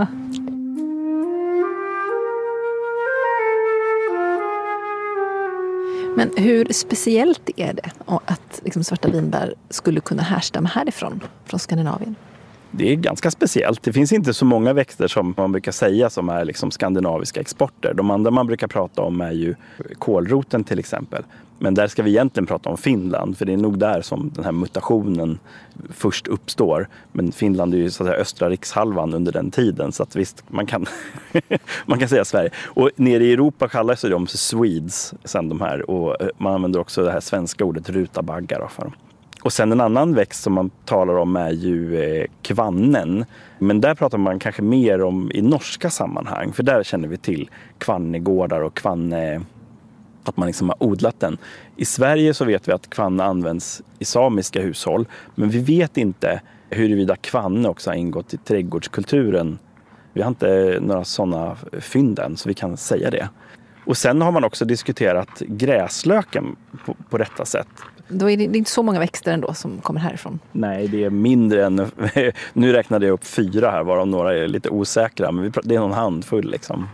Speaker 12: Men hur speciellt är det att liksom, svarta vinbär skulle kunna härstamma härifrån, från Skandinavien?
Speaker 5: Det är ganska speciellt. Det finns inte så många växter som man brukar säga som är liksom skandinaviska exporter. De andra man brukar prata om är ju kålroten till exempel. Men där ska vi egentligen prata om Finland, för det är nog där som den här mutationen först uppstår. Men Finland är ju så att säga östra rikshalvan under den tiden, så att visst, man kan, man kan säga Sverige. Och nere i Europa kallas de för Swedes, sen de här, och man använder också det här svenska ordet rutabaggar för dem. Och sen en annan växt som man talar om är ju eh, kvannen. Men där pratar man kanske mer om i norska sammanhang. För där känner vi till kvannegårdar och kvanne, att man liksom har odlat den. I Sverige så vet vi att kvanne används i samiska hushåll. Men vi vet inte huruvida kvanne också har ingått i trädgårdskulturen. Vi har inte några sådana fynd än, så vi kan säga det. Och sen har man också diskuterat gräslöken på, på detta sätt.
Speaker 12: Då är det, det är inte så många växter ändå som kommer härifrån.
Speaker 5: Nej, det är mindre än... Nu räknade jag upp fyra här, varav några är lite osäkra. Men det är någon handfull liksom.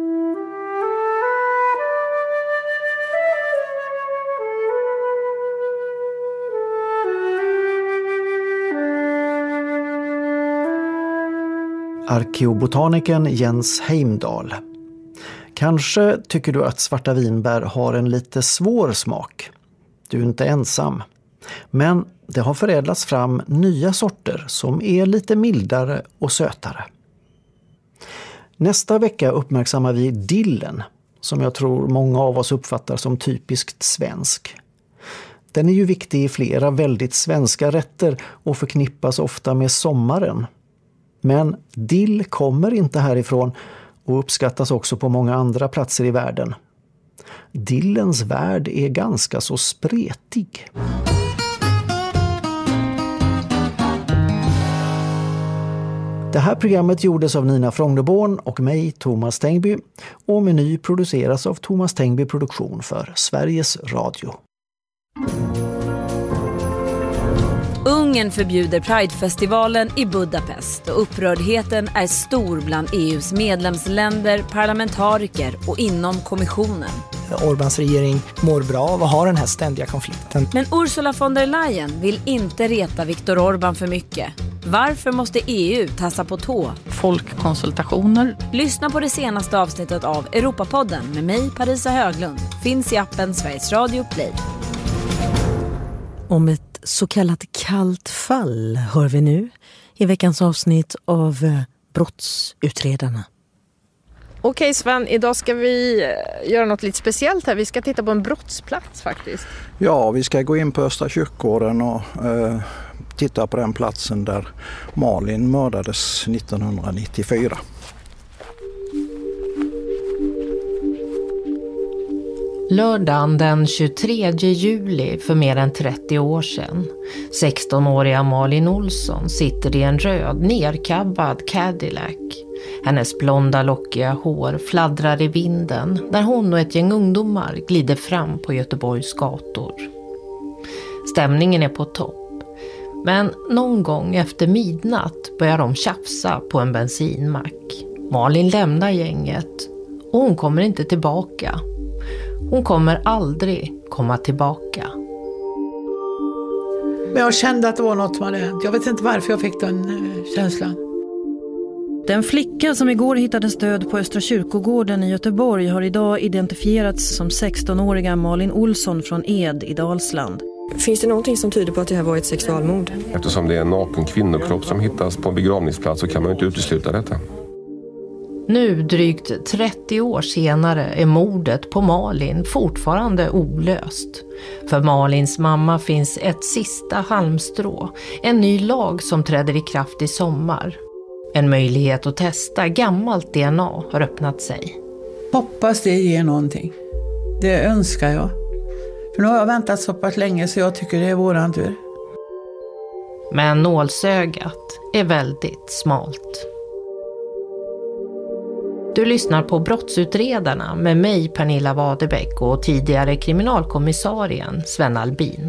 Speaker 4: Arkeobotanikern Jens Heimdal. Kanske tycker du att svarta vinbär har en lite svår smak. Du är inte ensam. Men det har förädlats fram nya sorter som är lite mildare och sötare. Nästa vecka uppmärksammar vi dillen, som jag tror många av oss uppfattar som typiskt svensk. Den är ju viktig i flera väldigt svenska rätter och förknippas ofta med sommaren. Men dill kommer inte härifrån och uppskattas också på många andra platser i världen. Dillens värld är ganska så spretig. Det här programmet gjordes av Nina Frongdeborn och mig, Thomas Tengby, och Meny produceras av Thomas Tengby Produktion för Sveriges Radio.
Speaker 14: Ungern förbjuder Pridefestivalen i Budapest och upprördheten är stor bland E U:s medlemsländer, parlamentariker och inom kommissionen.
Speaker 15: Orbáns regering mår bra av att ha den här ständiga konflikten.
Speaker 14: Men Ursula von der Leyen vill inte reta Viktor Orbán för mycket. Varför måste E U tassa på tå?
Speaker 16: Folkkonsultationer.
Speaker 14: Lyssna på det senaste avsnittet av Europapodden med mig, Parisa Höglund. Finns i appen Sveriges Radio Play.
Speaker 3: Om ett så kallat kallt fall hör vi nu i veckans avsnitt av Brottsutredarna.
Speaker 16: Okej Sven, idag ska vi göra något lite speciellt här. Vi ska titta på en brottsplats faktiskt.
Speaker 17: Ja, vi ska gå in på Östra kyrkogården och eh, titta på den platsen där Malin mördades nittonhundranittiofyra.
Speaker 1: Lördagen den tjugotredje juli för mer än trettio år sedan. sextonåriga Malin Olsson sitter i en röd nerkabbad Cadillac. Hennes blonda lockiga hår fladdrar i vinden när hon och ett gäng ungdomar glider fram på Göteborgs gator. Stämningen är på topp. Men någon gång efter midnatt börjar de tjafsa på en bensinmack. Malin lämnar gänget och hon kommer inte tillbaka. Hon kommer aldrig komma tillbaka.
Speaker 2: Men jag kände att det var något som hade hänt. Jag vet inte varför jag fick den eh, känslan.
Speaker 18: Den flicka som igår hittades död på Östra kyrkogården i Göteborg har idag identifierats som sextonåriga Malin Olsson från Ed i Dalsland.
Speaker 19: Finns det någonting som tyder på att det här var ett sexualmord?
Speaker 20: Eftersom det är en naken kvinnokropp som hittas på en begravningsplats så kan man inte utesluta detta.
Speaker 1: Nu drygt trettio år senare är mordet på Malin fortfarande olöst. För Malins mamma finns ett sista halmstrå, en ny lag som träder i kraft i sommar. En möjlighet att testa gammalt D N A har öppnat sig.
Speaker 2: Hoppas det ger någonting. Det önskar jag. För nu har jag väntat så pass länge så jag tycker det är våran tur.
Speaker 1: Men nålsögat är väldigt smalt. Du lyssnar på Brottsutredarna med mig Pernilla Wadebeck och tidigare kriminalkommissarien Sven Albin.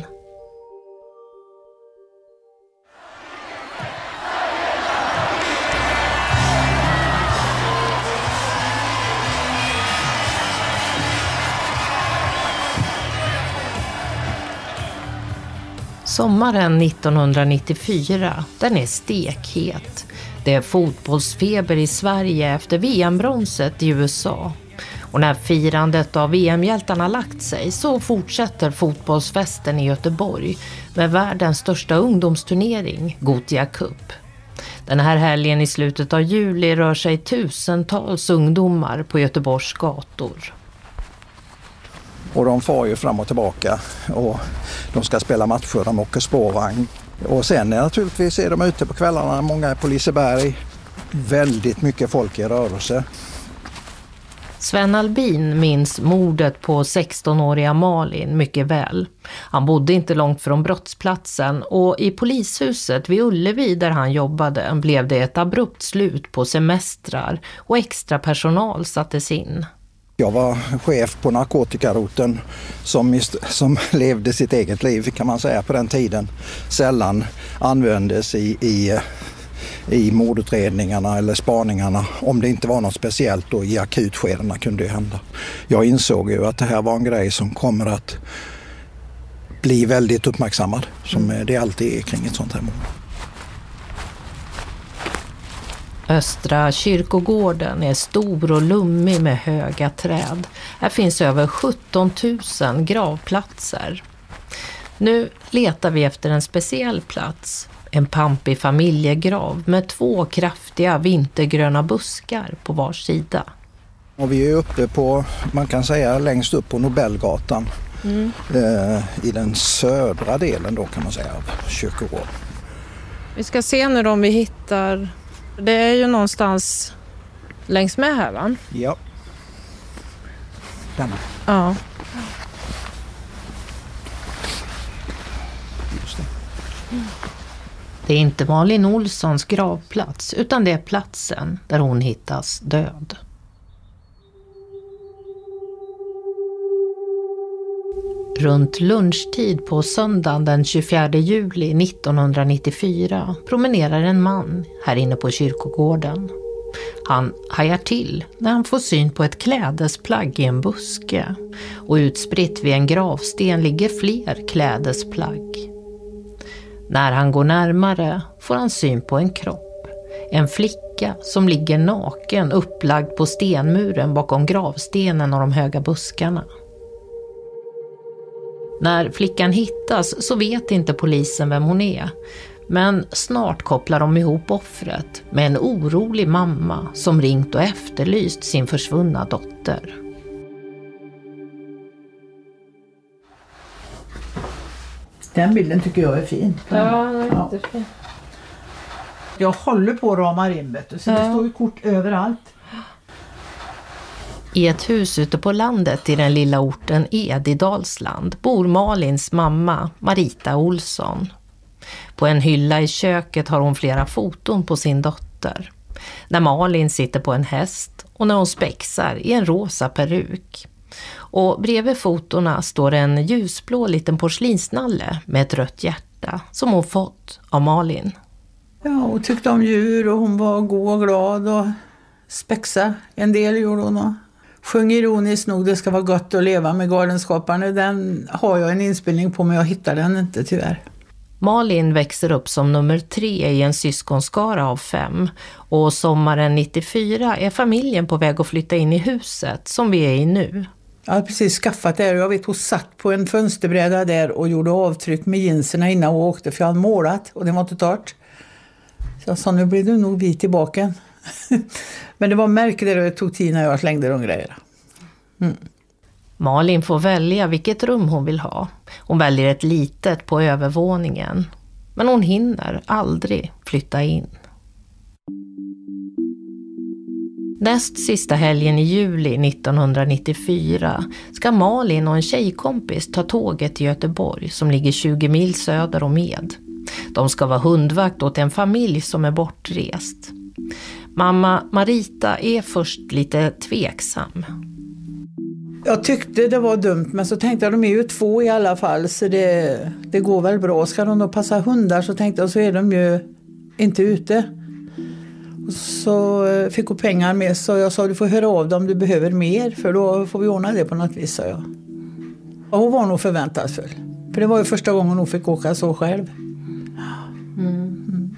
Speaker 1: Sommaren nittonhundranittiofyra, den är stekhet. Det är fotbollsfeber i Sverige efter V M-bronset i U S A. Och när firandet av V M-hjältarna lagt sig så fortsätter fotbollsfesten i Göteborg med världens största ungdomsturnering, Gothia Cup. Den här helgen i slutet av juli rör sig tusentals ungdomar på Göteborgs gator.
Speaker 17: Och de far ju fram och tillbaka och de ska spela matcher, de åker spårvagn. Och sen är naturligtvis är de ute på kvällarna, många är på Liseberg, väldigt mycket folk i rörelse.
Speaker 1: Sven Albin minns mordet på sextonåriga Malin mycket väl. Han bodde inte långt från brottsplatsen och i polishuset vid Ullevi där han jobbade blev det ett abrupt slut på semestrar och extra personal sattes in.
Speaker 17: Jag var chef på narkotikaroten som, som levde sitt eget liv kan man säga på den tiden. Sällan användes i, i, i mordutredningarna eller spaningarna om det inte var något speciellt då i akutskedena kunde det hända. Jag insåg ju att det här var en grej som kommer att bli väldigt uppmärksammad som det alltid är kring ett sånt här mord.
Speaker 1: Östra kyrkogården är stor och lummig med höga träd. Här finns över sjutton tusen gravplatser. Nu letar vi efter en speciell plats. En pampig familjegrav med två kraftiga vintergröna buskar på var sida.
Speaker 17: Och vi är uppe på, man kan säga längst upp på Nobelgatan. Mm. Eh, I den södra delen då kan man säga av kyrkogården.
Speaker 16: Vi ska se nu om vi hittar, det är ju någonstans längs med här, va?
Speaker 17: Ja. Denna.
Speaker 16: Ja.
Speaker 17: Just det.
Speaker 1: Det är inte Malin Olssons gravplats utan det är platsen där hon hittas död. Runt lunchtid på söndagen den tjugofjärde juli nittonhundranittiofyra promenerar en man här inne på kyrkogården. Han hajar till när han får syn på ett klädesplagg i en buske och utspritt vid en gravsten ligger fler klädesplagg. När han går närmare får han syn på en kropp, en flicka som ligger naken upplagd på stenmuren bakom gravstenen och de höga buskarna. När flickan hittas så vet inte polisen vem hon är, men snart kopplar de ihop offret med en orolig mamma som ringt och efterlyst sin försvunna dotter.
Speaker 2: Den bilden tycker jag är fin.
Speaker 16: Ja, den är jättefin.
Speaker 2: Jag håller på att rama in, vet du, så ja. Det står ju kort överallt.
Speaker 1: I ett hus ute på landet i den lilla orten Ed i Dalsland bor Malins mamma Marita Olsson. På en hylla i köket har hon flera foton på sin dotter. När Malin sitter på en häst och när hon spexar i en rosa peruk. Och bredvid fotorna står en ljusblå liten porslinsnalle med ett rött hjärta som hon fått av Malin.
Speaker 2: Ja, hon tyckte om djur och hon var god och glad och spexa. En del gjorde hon och sjöng ironiskt nog det ska vara gott att leva med Galenskaparna. Den har jag en inspelning på men jag hittar den inte tyvärr.
Speaker 1: Malin växer upp som nummer tre i en syskonskara av fem och sommaren nittiofyra är familjen på väg att flytta in i huset som vi är i nu.
Speaker 2: Jag har precis skaffat det och jag vet hon satt på en fönsterbräda där och gjorde avtryck med jeanserna innan hon åkte för jag hade målat och det var inte torrt. Så jag sa nu blir du nog vit tillbaka. Men det var märkligt och det tog tid när jag slängde de grejerna. Mm.
Speaker 1: Malin får välja vilket rum hon vill ha. Hon väljer ett litet på övervåningen. Men hon hinner aldrig flytta in. Näst sista helgen i juli nittonhundranittiofyra ska Malin och en tjejkompis ta tåget till Göteborg som ligger tjugo mil söder om Ed. De ska vara hundvakt åt en familj som är bortrest. Mamma Marita är först lite tveksam.
Speaker 2: Jag tyckte det var dumt men så tänkte jag de är ju två i alla fall så det, det går väl bra. Ska de då passa hundar så tänkte jag så är de ju inte ute. Och så fick hon pengar med så jag sa du får höra av dem om du behöver mer för då får vi ordna det på något vis, sa jag. Och hon var nog förväntansfull. För det var ju första gången hon fick åka så själv. Mm.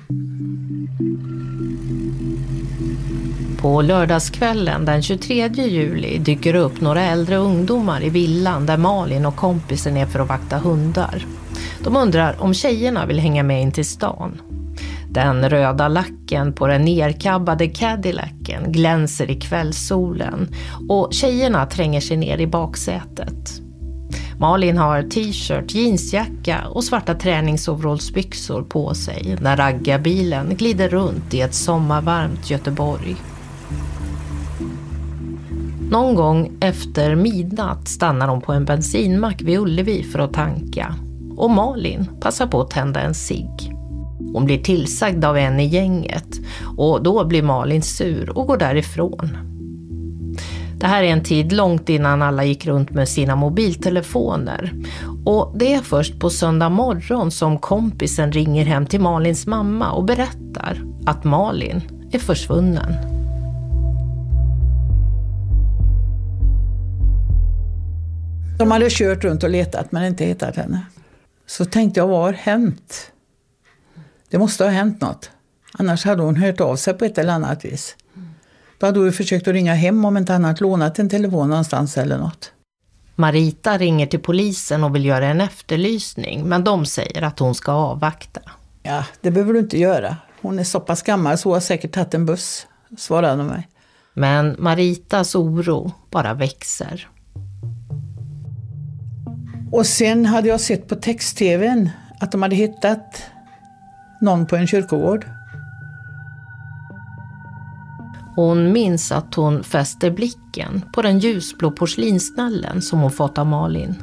Speaker 1: På lördagskvällen den tjugotredje juli dyker det upp några äldre ungdomar i villan där Malin och kompisen är för att vakta hundar. De undrar om tjejerna vill hänga med in till stan. Den röda lacken på den nerkabbade Cadillacen glänser i kvällssolen och tjejerna tränger sig ner i baksätet. Malin har t-shirt, jeansjacka och svarta träningsoverallsbyxor på sig när raggarbilen glider runt i ett sommarvarmt Göteborg. Någon gång efter midnatt stannar de på en bensinmack vid Ullevi för att tanka. Och Malin passar på att tända en cigg. Hon blir tillsagd av en i gänget och då blir Malin sur och går därifrån. Det här är en tid långt innan alla gick runt med sina mobiltelefoner. Och det är först på söndag morgon som kompisen ringer hem till Malins mamma och berättar att Malin är försvunnen.
Speaker 2: De hade kört runt och letat men inte hittat henne. Så tänkte jag, vad har hänt? Det måste ha hänt något. Annars hade hon hört av sig på ett eller annat vis. Då hade hon försökt att ringa hem om inte annat lånat en telefon någonstans eller något.
Speaker 1: Marita ringer till polisen och vill göra en efterlysning men de säger att hon ska avvakta.
Speaker 2: Ja, det behöver du inte göra. Hon är så pass gammal så har säkert tagit en buss, svarade hon mig.
Speaker 1: Men Maritas oro bara växer.
Speaker 2: Och sen hade jag sett på text-tvn att de hade hittat någon på en kyrkogård.
Speaker 1: Hon minns att hon fäster blicken på den ljusblå porslinsnällen som hon fått av Malin.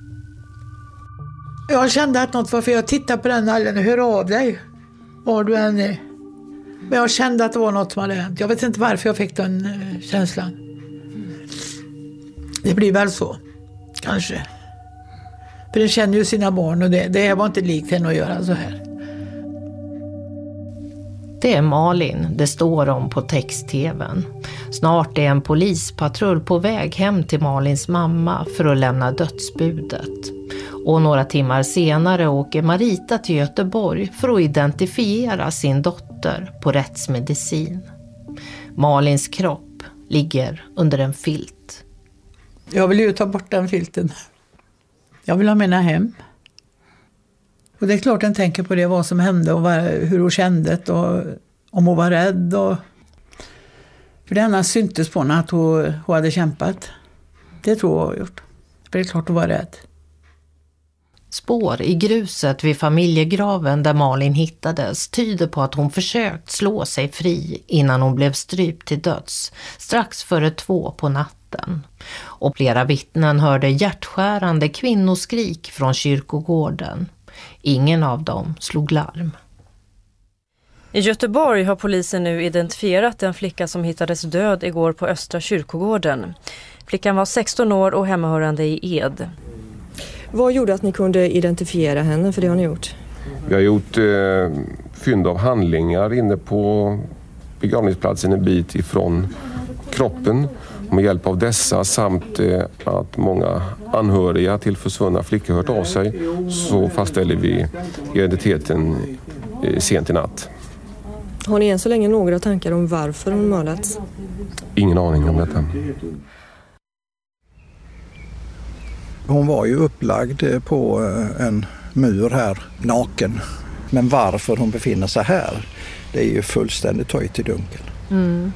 Speaker 2: Jag kände att något var för jag tittade på den nallen och hör av dig var du än är. Men jag kände att det var något som hade hänt. Jag vet inte varför jag fick den uh, känslan. Det blir väl så, kanske. För den känner ju sina barn och det, det var inte likt henne att göra så här.
Speaker 1: Det är Malin det står om på text-tvn. Snart är en polispatrull på väg hem till Malins mamma för att lämna dödsbudet. Och några timmar senare åker Marita till Göteborg för att identifiera sin dotter på rättsmedicin. Malins kropp ligger under en filt.
Speaker 2: Jag vill ju ta bort den filten. Jag vill ha mina hem. Och det är klart den tänker på det, vad som hände och vad, hur hon kände och om hon var rädd. Och... För det ena syntes på henne att hon, hon hade kämpat. Det tror jag har gjort. För det är klart hon var rädd.
Speaker 1: Spår i gruset vid familjegraven där Malin hittades tyder på att hon försökt slå sig fri innan hon blev strypt till döds, strax före två på natten. Och flera vittnen hörde hjärtskärande kvinnoskrik från kyrkogården. Ingen av dem slog larm.
Speaker 18: I Göteborg har polisen nu identifierat en flicka som hittades död igår på Östra kyrkogården. Flickan var sexton år och hemmahörande i Ed.
Speaker 19: Vad gjorde att ni kunde identifiera henne, för det har ni gjort?
Speaker 20: Vi har gjort eh, fynd av handlingar inne på begravningsplatsen en bit ifrån kroppen. Med hjälp av dessa samt eh, att många anhöriga till försvunna flickor hört av sig så fastställer vi identiteten eh, sent i natt.
Speaker 19: Har ni än så länge några tankar om varför hon mördats?
Speaker 20: Ingen aning om detta.
Speaker 17: Hon var ju upplagd på en mur här, naken. Men varför hon befinner sig här, det är ju fullständigt höjt i dunkel. Mm.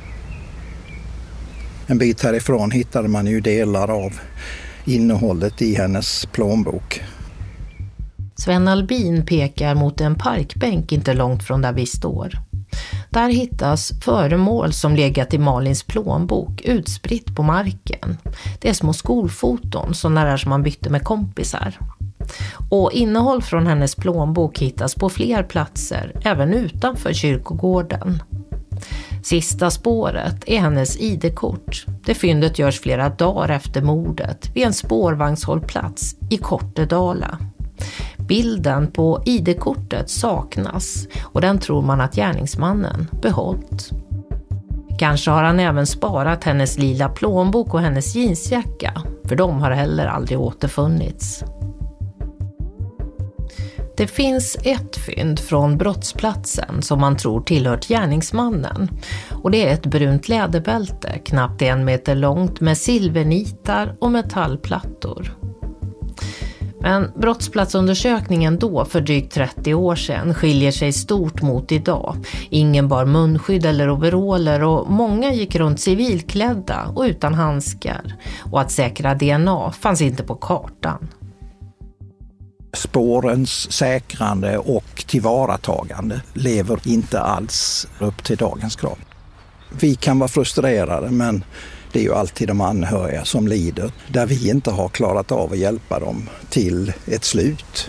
Speaker 17: En bit härifrån hittade man ju delar av innehållet i hennes plånbok.
Speaker 1: Sven Albin pekar mot en parkbänk inte långt från där vi står. Där hittas föremål som legat i Malins plånbok utspritt på marken. Det är små skolfoton, sådana där som man bytte med kompisar. Och innehåll från hennes plånbok hittas på fler platser, även utanför kyrkogården. Sista spåret är hennes I D-kort. Det fyndet görs flera dagar efter mordet vid en spårvagnshållplats i Kortedala. Bilden på I D-kortet saknas och den tror man att gärningsmannen behållit. Kanske har han även sparat hennes lila plånbok och hennes jeansjacka, för de har heller aldrig återfunnits. Det finns ett fynd från brottsplatsen som man tror tillhört gärningsmannen. Och det är ett brunt läderbälte, knappt en meter långt med silvernitar och metallplattor. Men brottsplatsundersökningen då för drygt trettio år sedan skiljer sig stort mot idag. Ingen bar munskydd eller overaller och många gick runt civilklädda och utan handskar. Och att säkra D N A fanns inte på kartan.
Speaker 17: Spårens säkrande och tillvaratagande lever inte alls upp till dagens krav. Vi kan vara frustrerade, men det är ju alltid de anhöriga som lider, där vi inte har klarat av att hjälpa dem till ett slut.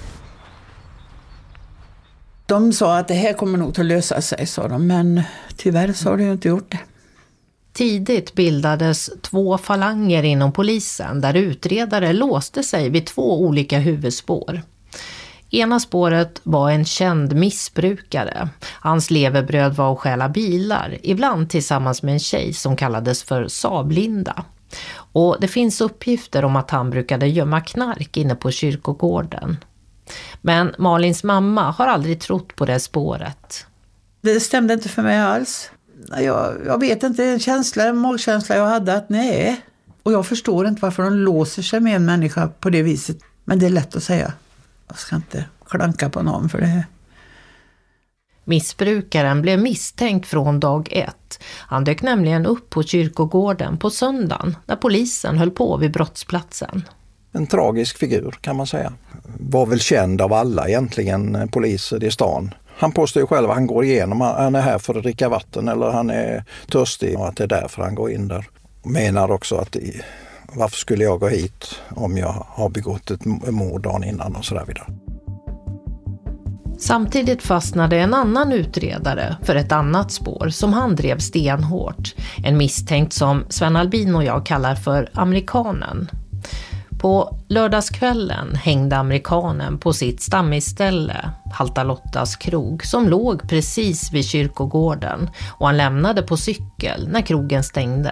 Speaker 2: De sa att det här kommer nog att lösa sig, sa de, men tyvärr så har det ju inte gjort det.
Speaker 1: Tidigt bildades två falanger inom polisen där utredare låste sig vid två olika huvudspår. Ena spåret var en känd missbrukare. Hans levebröd var att stjäla bilar, ibland tillsammans med en tjej som kallades för Sablinda. Och det finns uppgifter om att han brukade gömma knark inne på kyrkogården. Men Malins mamma har aldrig trott på det spåret.
Speaker 2: Det stämde inte för mig alls. Jag, jag vet inte, en känsla, en magkänsla jag hade att nej. Och jag förstår inte varför de låser sig med en människa på det viset. Men det är lätt att säga. Jag ska inte klanka på någon för det.
Speaker 1: Missbrukaren blev misstänkt från dag ett. Han dök nämligen upp på kyrkogården på söndagen när polisen höll på vid brottsplatsen.
Speaker 17: En tragisk figur kan man säga. Var väl känd av alla egentligen, poliser i stan. Han påstår ju själv att han går igenom, han är här för att dricka vatten eller han är törstig och att det är därför han går in där. Menar också att varför skulle jag gå hit om jag har begått ett mord dagen innan och sådär vidare.
Speaker 1: Samtidigt fastnade en annan utredare för ett annat spår som han drev stenhårt. En misstänkt som Sven Albin och jag kallar för amerikanen. På lördagskvällen hängde amerikanen på sitt stammisställe, Halta Lottas krog, som låg precis vid kyrkogården, och han lämnade på cykel när krogen stängde.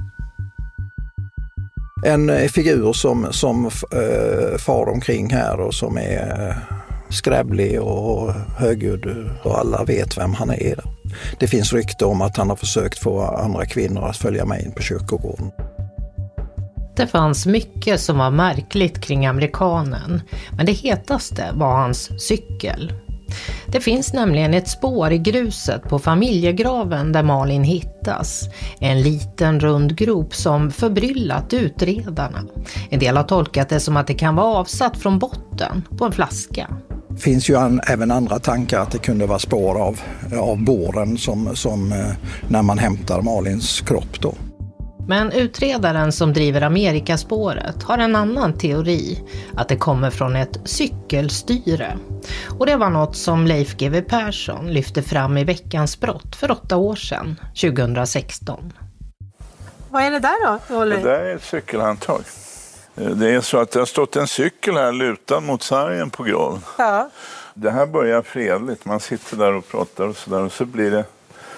Speaker 17: En figur som, som äh, far omkring här och som är äh, skräbblig och högljudd och alla vet vem han är. Det finns rykte om att han har försökt få andra kvinnor att följa med in på kyrkogården.
Speaker 1: Det fanns mycket som var märkligt kring amerikanen, men det hetaste var hans cykel. Det finns nämligen ett spår i gruset på familjegraven där Malin hittas. En liten rund grop som förbryllat utredarna. En del har tolkat det som att det kan vara avsatt från botten på en flaska.
Speaker 17: Det finns ju an, även andra tankar att det kunde vara spår av, av båren som, som eh, när man hämtar Malins kropp då.
Speaker 1: Men utredaren som driver Amerikaspåret har en annan teori, att det kommer från ett cykelstyre. Och det var något som Leif G W Persson lyfte fram i Veckans brott för åtta år sedan, tjugohundrasexton.
Speaker 21: Vad är det där då?
Speaker 22: Det där är ett cykelhandtag. Det är så att det har stått en cykel här lutad mot sargen på graven.
Speaker 21: Ja.
Speaker 22: Det här börjar fredligt, man sitter där och pratar och så där och så blir det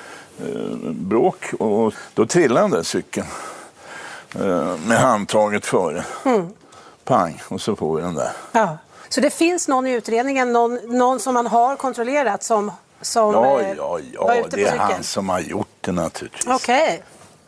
Speaker 22: bråk och då trillar den där cykeln med handtaget före. Mm. Pang, och så får vi den där.
Speaker 21: Ja. Så det finns någon i utredningen, någon, någon som man har kontrollerat som, som
Speaker 22: ja,
Speaker 21: eh,
Speaker 22: ja, ja,
Speaker 21: var ute på
Speaker 22: det är
Speaker 21: cykeln?
Speaker 22: Han som har gjort det naturligtvis.
Speaker 21: Okej. Okay.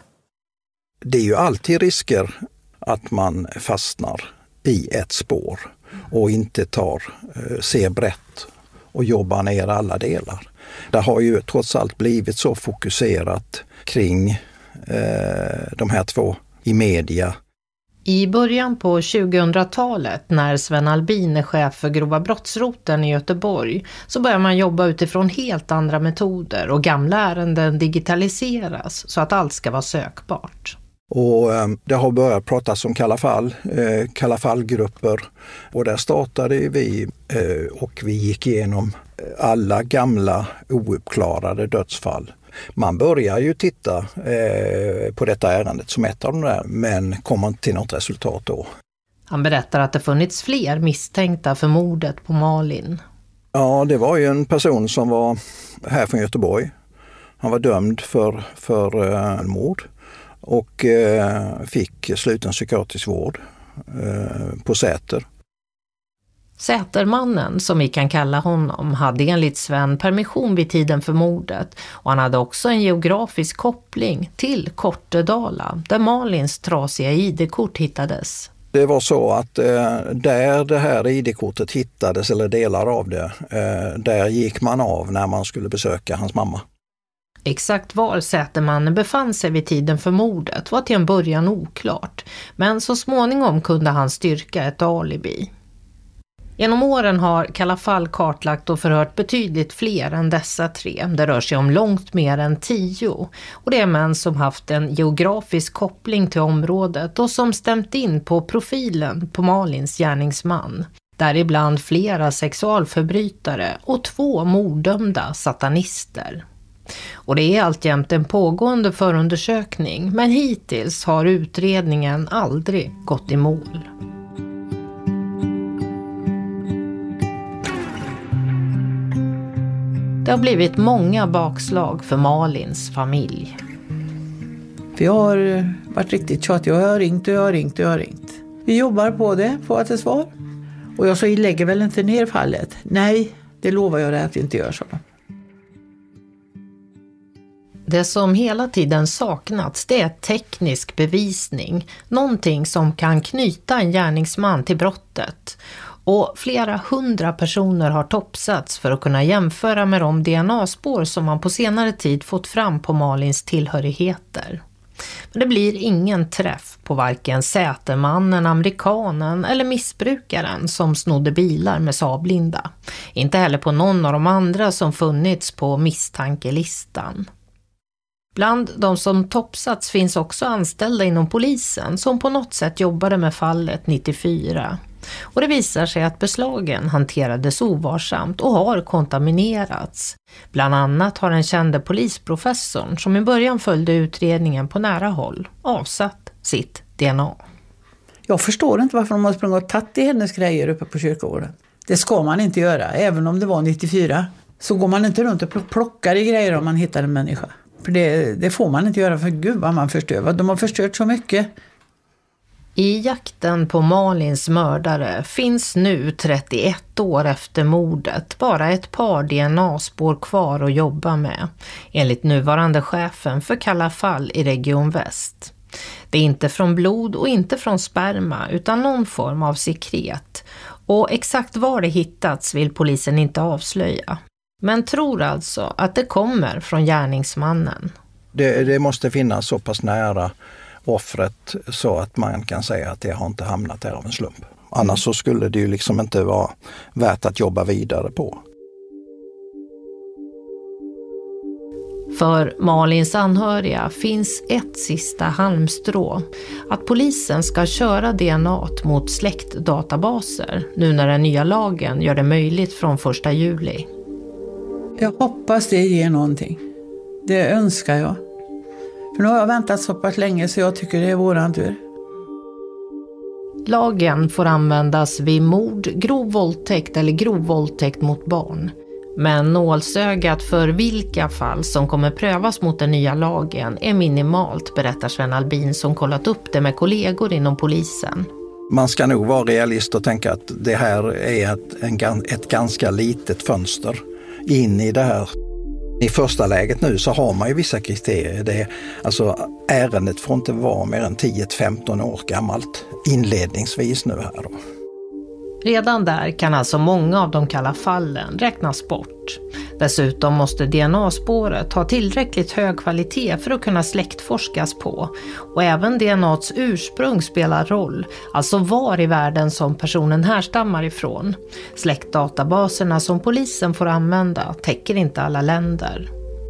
Speaker 17: Det är ju alltid risker att man fastnar i ett spår och inte tar, ser brett och jobbar ner alla delar. Det har ju trots allt blivit så fokuserat kring eh, de här två i media.
Speaker 1: I början på tjugohundratalet, när Sven Albin är chef för grova brottsroten i Göteborg, så börjar man jobba utifrån helt andra metoder och gamla ärenden digitaliseras så att allt ska vara sökbart.
Speaker 17: Och eh, det har börjat pratas om kalla fall, eh, kalla fallgrupper, och där startade vi eh, och vi gick igenom alla gamla ouppklarade dödsfall. Man börjar ju titta eh, på detta ärendet som ett av de där, men kommer inte till något resultat då.
Speaker 1: Han berättar att det funnits fler misstänkta för mordet på Malin.
Speaker 17: Ja, det var ju en person som var här från Göteborg. Han var dömd för, för eh, en mord och eh, fick sluten psykiatrisk vård eh, på Säter.
Speaker 1: Sätermannen, som vi kan kalla honom, hade enligt Sven permission vid tiden för mordet, och han hade också en geografisk koppling till Kortedala där Malins trasiga I D-kort hittades.
Speaker 17: Det var så att eh, där det här I D-kortet hittades, eller delar av det, eh, där gick man av när man skulle besöka hans mamma.
Speaker 1: Exakt var Sätermannen befann sig vid tiden för mordet var till en början oklart, men så småningom kunde han styrka ett alibi. Genom åren har Kalla fall kartlagt och förhört betydligt fler än dessa tre. Det rör sig om långt mer än tio. Och det är män som haft en geografisk koppling till området och som stämt in på profilen på Malins gärningsman. Däribland flera sexualförbrytare och två morddömda satanister. Och det är alltjämt en pågående förundersökning, men hittills har utredningen aldrig gått i mål. Det har blivit många bakslag för Malins familj.
Speaker 2: Vi har varit riktigt tjatigt. Jag har ringt och jag har ringt och jag har ringt. Vi jobbar på det, på att det svar. Och jag så lägger väl inte ner fallet. Nej, det lovar jag dig att vi inte gör så.
Speaker 1: Det som hela tiden saknats, det är teknisk bevisning. Någonting som kan knyta en gärningsman till brottet. Och flera hundra personer har topsats för att kunna jämföra med de D N A-spår som man på senare tid fått fram på Malins tillhörigheter. Men det blir ingen träff på varken sätemannen, amerikanen eller missbrukaren som snodde bilar med Saab-Linda. Inte heller på någon av de andra som funnits på misstankelistan. Bland de som topsats finns också anställda inom polisen som på något sätt jobbade med fallet nittiofyra. Och det visar sig att beslagen hanterades ovarsamt och har kontaminerats. Bland annat har den kände polisprofessorn som i början följde utredningen på nära håll avsatt sitt D N A.
Speaker 2: Jag förstår inte varför de har sprungit och tagit i hennes grejer uppe på kyrkogården. Det ska man inte göra, även om det var nittiofyra. Så går man inte runt och plockar i grejer om man hittar en människa. För det, det får man inte göra, för gud vad man förstör. De har förstört så mycket.
Speaker 1: I jakten på Malins mördare finns nu trettioett år efter mordet bara ett par D N A-spår kvar att jobba med, enligt nuvarande chefen för Kalla fall i Region Väst. Det är inte från blod och inte från sperma utan någon form av sekret, och exakt var det hittats vill polisen inte avslöja. Men tror alltså att det kommer från gärningsmannen.
Speaker 17: Det, det måste finnas så pass nära offret så att man kan säga att det har inte hamnat där av en slump. Annars så skulle det ju liksom inte vara värt att jobba vidare på.
Speaker 1: För Malins anhöriga finns ett sista halmstrå. Att polisen ska köra D N A mot släktdatabaser nu när den nya lagen gör det möjligt från första juli.
Speaker 2: Jag hoppas det ger någonting. Det önskar jag. För nu har jag väntat så pass länge så jag tycker det är våran tur.
Speaker 1: Lagen får användas vid mord, grov våldtäkt eller grov våldtäkt mot barn. Men nålsögat för vilka fall som kommer prövas mot den nya lagen är minimalt, berättar Sven Albin som kollat upp det med kollegor inom polisen.
Speaker 17: Man ska nog vara realist och tänka att det här är ett, en, ett ganska litet fönster in i det här. I första läget nu så har man ju vissa kriterier. Det är, alltså, ärendet får inte vara mer än tio till femton år gammalt inledningsvis nu här då.
Speaker 1: Redan där kan alltså många av de kalla fallen räknas bort. Dessutom måste D N A-spåret ha tillräckligt hög kvalitet för att kunna släktforskas på. Och även D N A:s ursprung spelar roll, alltså var i världen som personen härstammar ifrån. Släktdatabaserna som polisen får använda täcker inte alla länder.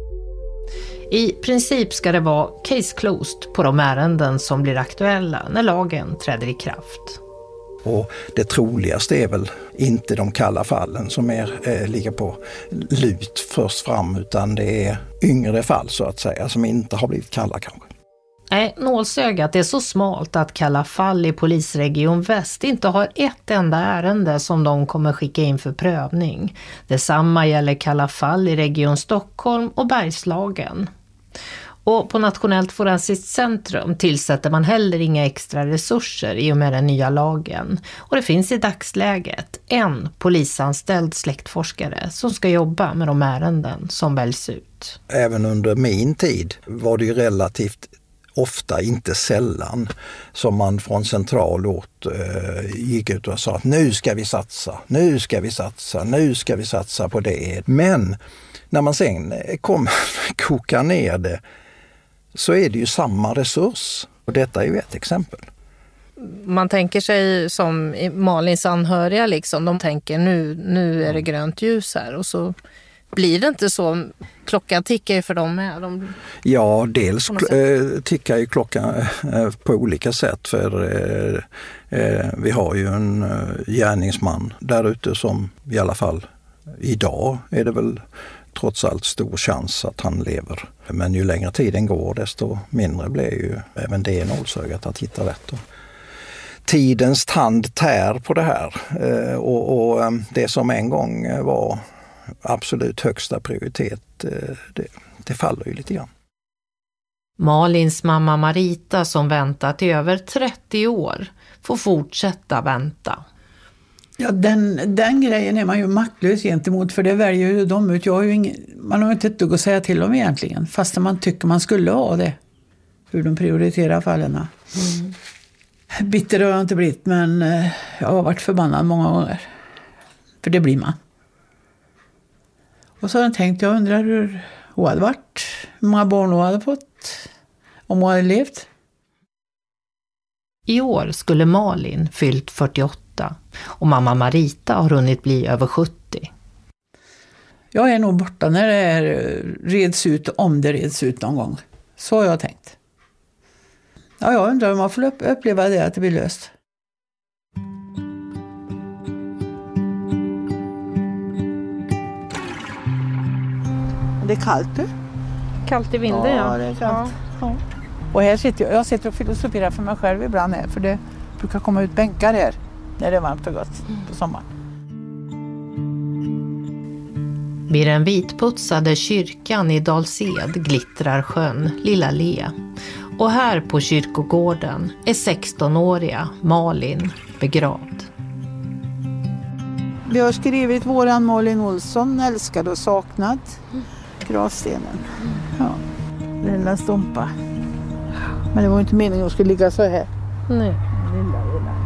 Speaker 1: I princip ska det vara case closed på de ärenden som blir aktuella när lagen träder i kraft.
Speaker 17: Och det troligaste är väl inte de kalla fallen som är, eh, ligger på lut först fram, utan det är yngre fall så att säga som inte har blivit kalla kanske.
Speaker 1: Nej, nålsögat är så smalt att Kalla fall i polisregion Väst inte har ett enda ärende som de kommer skicka in för prövning. Detsamma gäller Kalla fall i region Stockholm och Bergslagen. Och på Nationellt forensiskt centrum tillsätter man heller inga extra resurser i och med den nya lagen. Och det finns i dagsläget en polisanställd släktforskare som ska jobba med de ärenden som väljs ut.
Speaker 17: Även under min tid var det ju relativt ofta, inte sällan, som man från centralort eh, gick ut och sa att nu ska vi satsa, nu ska vi satsa, nu ska vi satsa på det. Men när man sen kommer koka ner det så är det ju samma resurs. Och detta är ju ett exempel.
Speaker 16: Man tänker sig som Malins anhöriga, liksom, de tänker nu, nu är det grönt ljus här, och så blir det inte så. Klockan tickar ju för dem med. De...
Speaker 17: Ja, dels äh, tickar ju klockan äh, på olika sätt, för äh, äh, vi har ju en äh, gärningsman där ute som i alla fall idag är det väl trots allt stor chans att han lever. Men ju längre tiden går desto mindre blir ju även det nålsögat att hitta rätt. Tidens tand tär på det här, och, och det som en gång var absolut högsta prioritet, det, det faller ju lite grann.
Speaker 1: Malins mamma Marita, som väntat i över trettio år, får fortsätta vänta.
Speaker 2: Ja, den, den grejen är man ju maktlös gentemot, för det väljer ju de ut. Jag har ju ingen, man har inte ett dugg att säga till om egentligen, fast man tycker man skulle ha det. Hur de prioriterar fallen. Mm. Bitter har jag inte blivit, men jag har varit förbannad många gånger. För det blir man. Och så har jag tänkt, jag undrar hur hon hade varit. Hur många barn hon hade fått. Om hon hade levt.
Speaker 1: I år skulle Malin fyllt fyrtioåtta och mamma Marita har hunnit bli över sjuttio.
Speaker 2: Jag är nog borta när det är reds ut, om det reds ut någon gång. Så har jag tänkt. Ja, jag undrar om man får uppleva det, att det blir löst. Det är kallt du.
Speaker 16: Kallt i vinden, ja.
Speaker 2: Ja, det är kallt. Ja. Och här sitter jag, jag sitter och filosoferar för mig själv ibland här. För det brukar komma ut bänkar här när det är varmt och gott på sommaren.
Speaker 1: Vid den vitputsade kyrkan i Dalsed glittrar sjön Lilla Le. Och här på kyrkogården är sextonåriga Malin begravd.
Speaker 2: Vi har skrivit våran Malin Olsson, älskad och saknad. Gravstenen. Ja. Lilla stompa. Men det var inte meningen att skulle ligga så här.
Speaker 16: Nej.
Speaker 2: Lilla, lilla.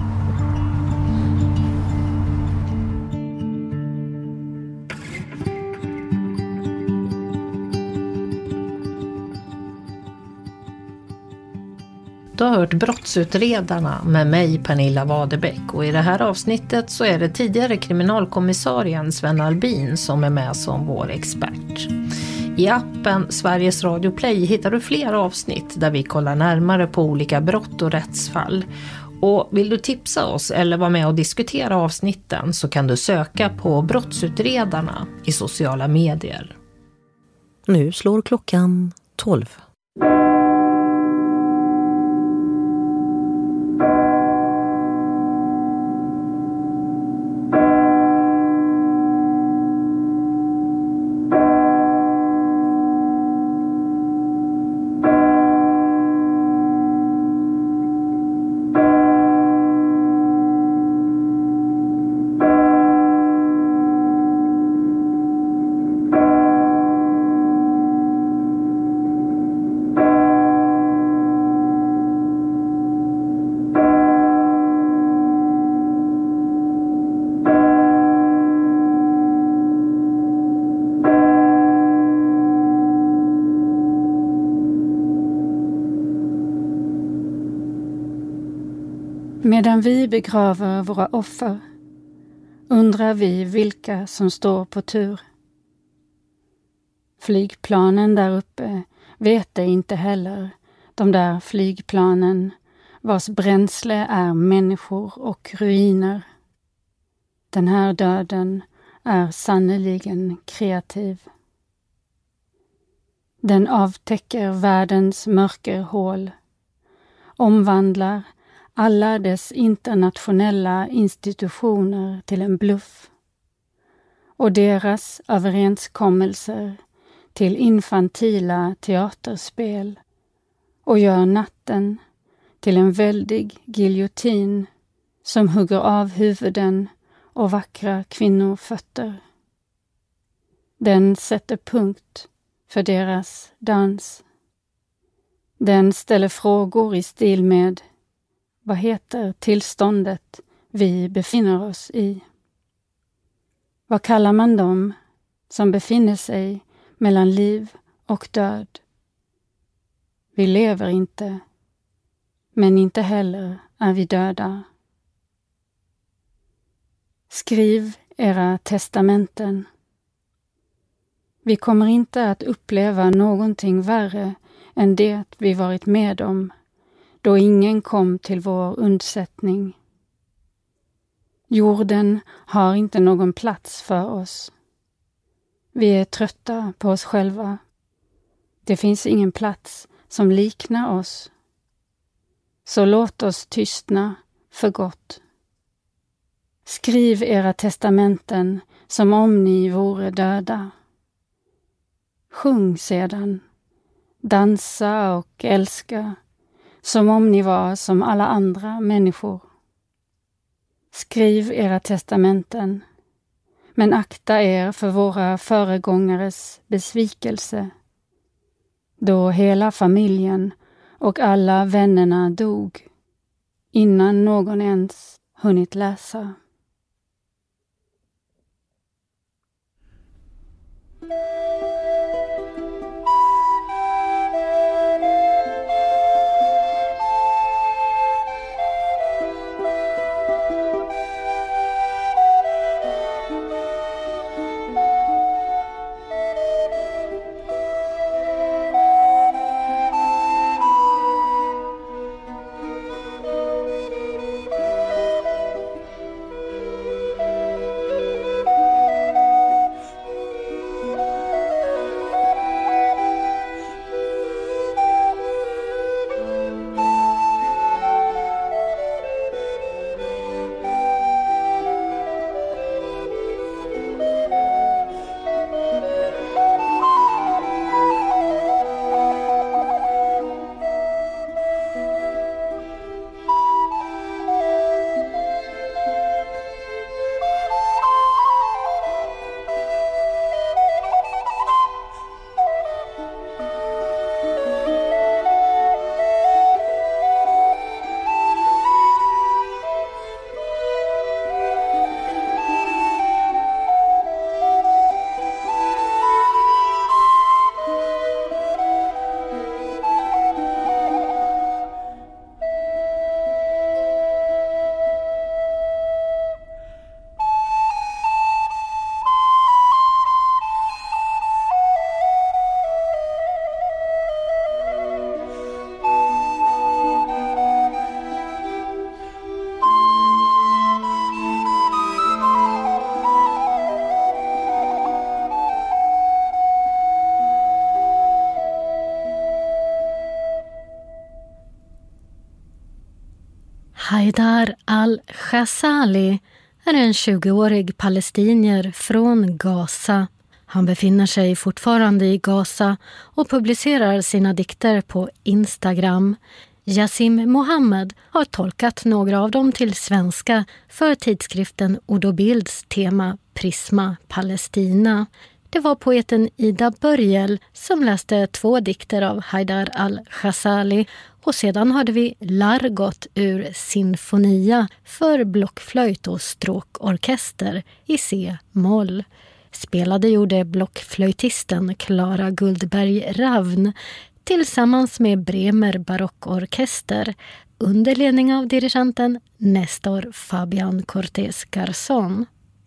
Speaker 1: Du har hört Brottsutredarna med mig, Pernilla Wadebeck, och i det här avsnittet så är det tidigare kriminalkommissarien Sven Albin som är med som vår expert. I appen Sveriges Radio Play hittar du fler avsnitt där vi kollar närmare på olika brott och rättsfall. Och vill du tipsa oss eller vara med och diskutera avsnitten så kan du söka på Brottsutredarna i sociala medier.
Speaker 3: Nu slår klockan tolv.
Speaker 8: Medan vi begraver våra offer undrar vi vilka som står på tur. Flygplanen där uppe vet det inte heller, de där flygplanen vars bränsle är människor och ruiner. Den här döden är sannoliken kreativ. Den avtäcker världens mörkerhål, omvandlar alla dess internationella institutioner till en bluff och deras överenskommelser till infantila teaterspel och gör natten till en väldig giljotin som hugger av huvuden och vackra kvinnofötter. Den sätter punkt för deras dans. Den ställer frågor i stil med: vad heter tillståndet vi befinner oss i? Vad kallar man dem som befinner sig mellan liv och död? Vi lever inte, men inte heller är vi döda. Skriv era testamenten. Vi kommer inte att uppleva någonting värre än det vi varit med om, då ingen kom till vår undsättning. Jorden har inte någon plats för oss. Vi är trötta på oss själva. Det finns ingen plats som liknar oss. Så låt oss tystna för gott. Skriv era testamenten som om ni vore döda. Sjung sedan, dansa och älska som om ni var som alla andra människor. Skriv era testamenten, men akta er för våra föregångares besvikelse, då hela familjen och alla vännerna dog. innan någon ens hunnit läsa.
Speaker 7: Haidar al-Ghazali är en tjugoårig palestinier från Gaza. Han befinner sig fortfarande i Gaza och publicerar sina dikter på Instagram. Yassim Mohammed har tolkat några av dem till svenska för tidskriften Ord och Bilds tema Prisma Palestina. Det var poeten Ida Börjel som läste två dikter av Haidar al-Ghazali och sedan hade vi Largot ur Sinfonia för blockflöjt och stråkorkester i C-moll. Spelade gjorde blockflöjtisten Clara Guldberg Ravn tillsammans med Bremer barockorkester under ledning av dirigenten Nestor Fabian Cortés Garzón.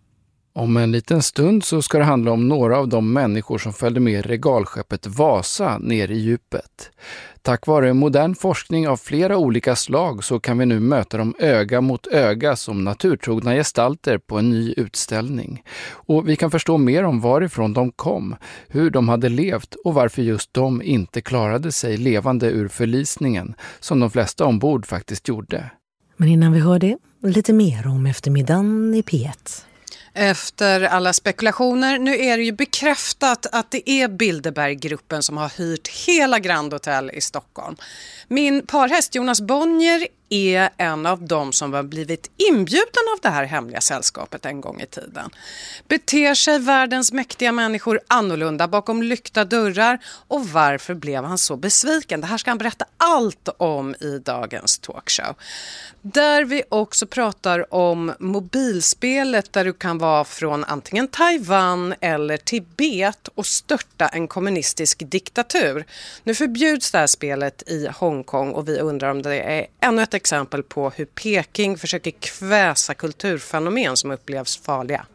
Speaker 9: Om en liten stund så ska det handla om några av de människor som följde med regalskeppet Vasa ner i djupet. Tack vare modern forskning av flera olika slag så kan vi nu möta dem öga mot öga som naturtrogna gestalter på en ny utställning. Och vi kan förstå mer om varifrån de kom, hur de hade levt och varför just de inte klarade sig levande ur förlisningen som de flesta ombord faktiskt gjorde.
Speaker 3: Men innan vi hör det, lite mer om eftermiddagen i P ett.
Speaker 23: Efter alla spekulationer, nu är det ju bekräftat att det är Bilderberggruppen som har hyrt hela Grand Hotel i Stockholm. Min parhäst Jonas Bonnier är en av dem som har blivit inbjuden av det här hemliga sällskapet en gång i tiden. Beter sig världens mäktiga människor annorlunda bakom lyckta dörrar och varför blev han så besviken? Det här ska han berätta allt om i dagens talkshow. Där vi också pratar om mobilspelet där du kan vara från antingen Taiwan eller Tibet och störta en kommunistisk diktatur. Nu förbjuds det här spelet i Hongkong och vi undrar om det är ännu ett exempel på hur Peking försöker kväsa kulturfenomen som upplevs farliga.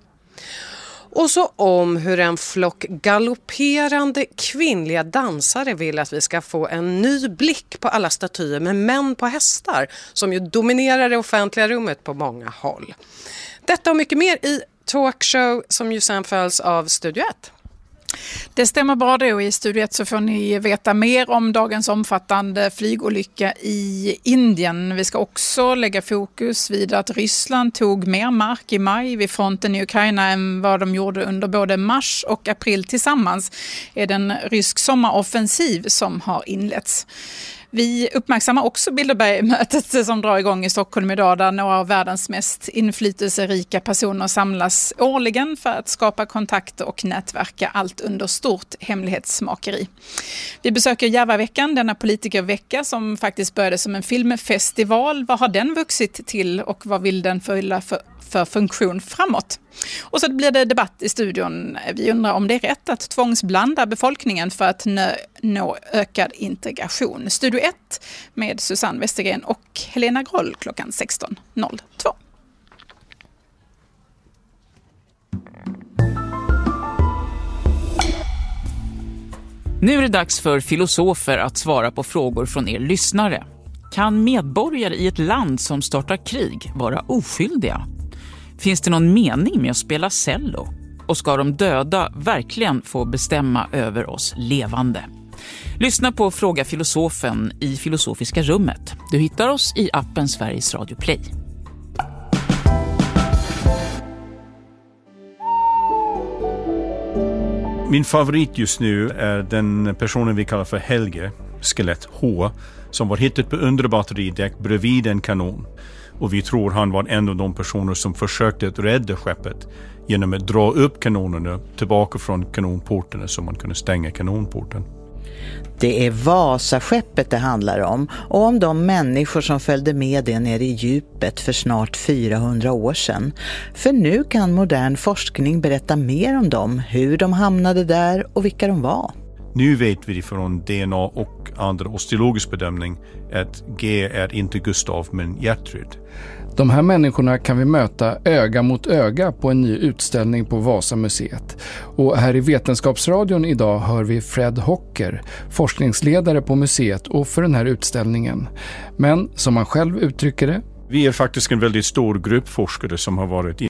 Speaker 23: Och så om hur en flock galopperande kvinnliga dansare vill att vi ska få en ny blick på alla statyer med män på hästar som ju dominerar det offentliga rummet på många håll. Detta och mycket mer i talkshow som ju sen följs av Studio ett.
Speaker 24: Det stämmer bra då. I Studio ett så får ni veta mer om dagens omfattande flygolycka i Indien. Vi ska också lägga fokus vid att Ryssland tog mer mark i maj vid fronten i Ukraina än vad de gjorde under både mars och april tillsammans. Är det en rysk sommaroffensiv som har inletts. Vi uppmärksammar också Bilderbergmötet som drar igång i Stockholm idag, där några av världens mest inflytelserika personer samlas årligen för att skapa kontakter och nätverka, allt under stort hemlighetsmakeri. Vi besöker Järvaveckan, denna politikervecka som faktiskt började som en filmfestival. Vad har den vuxit till och vad vill den fylla för, för funktion framåt? Och så blir det debatt i studion. Vi undrar om det är rätt att tvångsblanda befolkningen för att nå, nå ökad integration. Studio ett med Susanne Westergren och Helena Groll klockan sexton noll två.
Speaker 6: Nu är det dags för filosofer att svara på frågor från er lyssnare. Kan medborgare i ett land som startar krig vara oskyldiga? Finns det någon mening med att spela cello? Och ska de döda verkligen få bestämma över oss levande? Lyssna på Fråga filosofen i Filosofiska rummet. Du hittar oss i appen Sveriges Radio Play.
Speaker 10: Min favorit just nu är den personen vi kallar för Helge, skelett H, som var hittat på underbatteridäck bredvid en kanon. Och vi tror han var en av de personer som försökte att rädda skeppet genom att dra upp kanonerna tillbaka från kanonporterna så man kunde stänga kanonporten.
Speaker 11: Det är Vasaskeppet det handlar om, och om de människor som följde med det ner i djupet för snart fyrahundra år sedan. För nu kan modern forskning berätta mer om dem, hur de hamnade där och vilka de var.
Speaker 10: Nu vet vi från D N A och andra osteologisk bedömning att G är inte Gustav men Gertrud.
Speaker 9: De här människorna kan vi möta öga mot öga på en ny utställning på Vasamuseet. Och här i Vetenskapsradion idag hör vi Fred Hocker, forskningsledare på museet och för den här utställningen. Men som han själv uttrycker det:
Speaker 10: vi är faktiskt en väldigt stor grupp forskare som har varit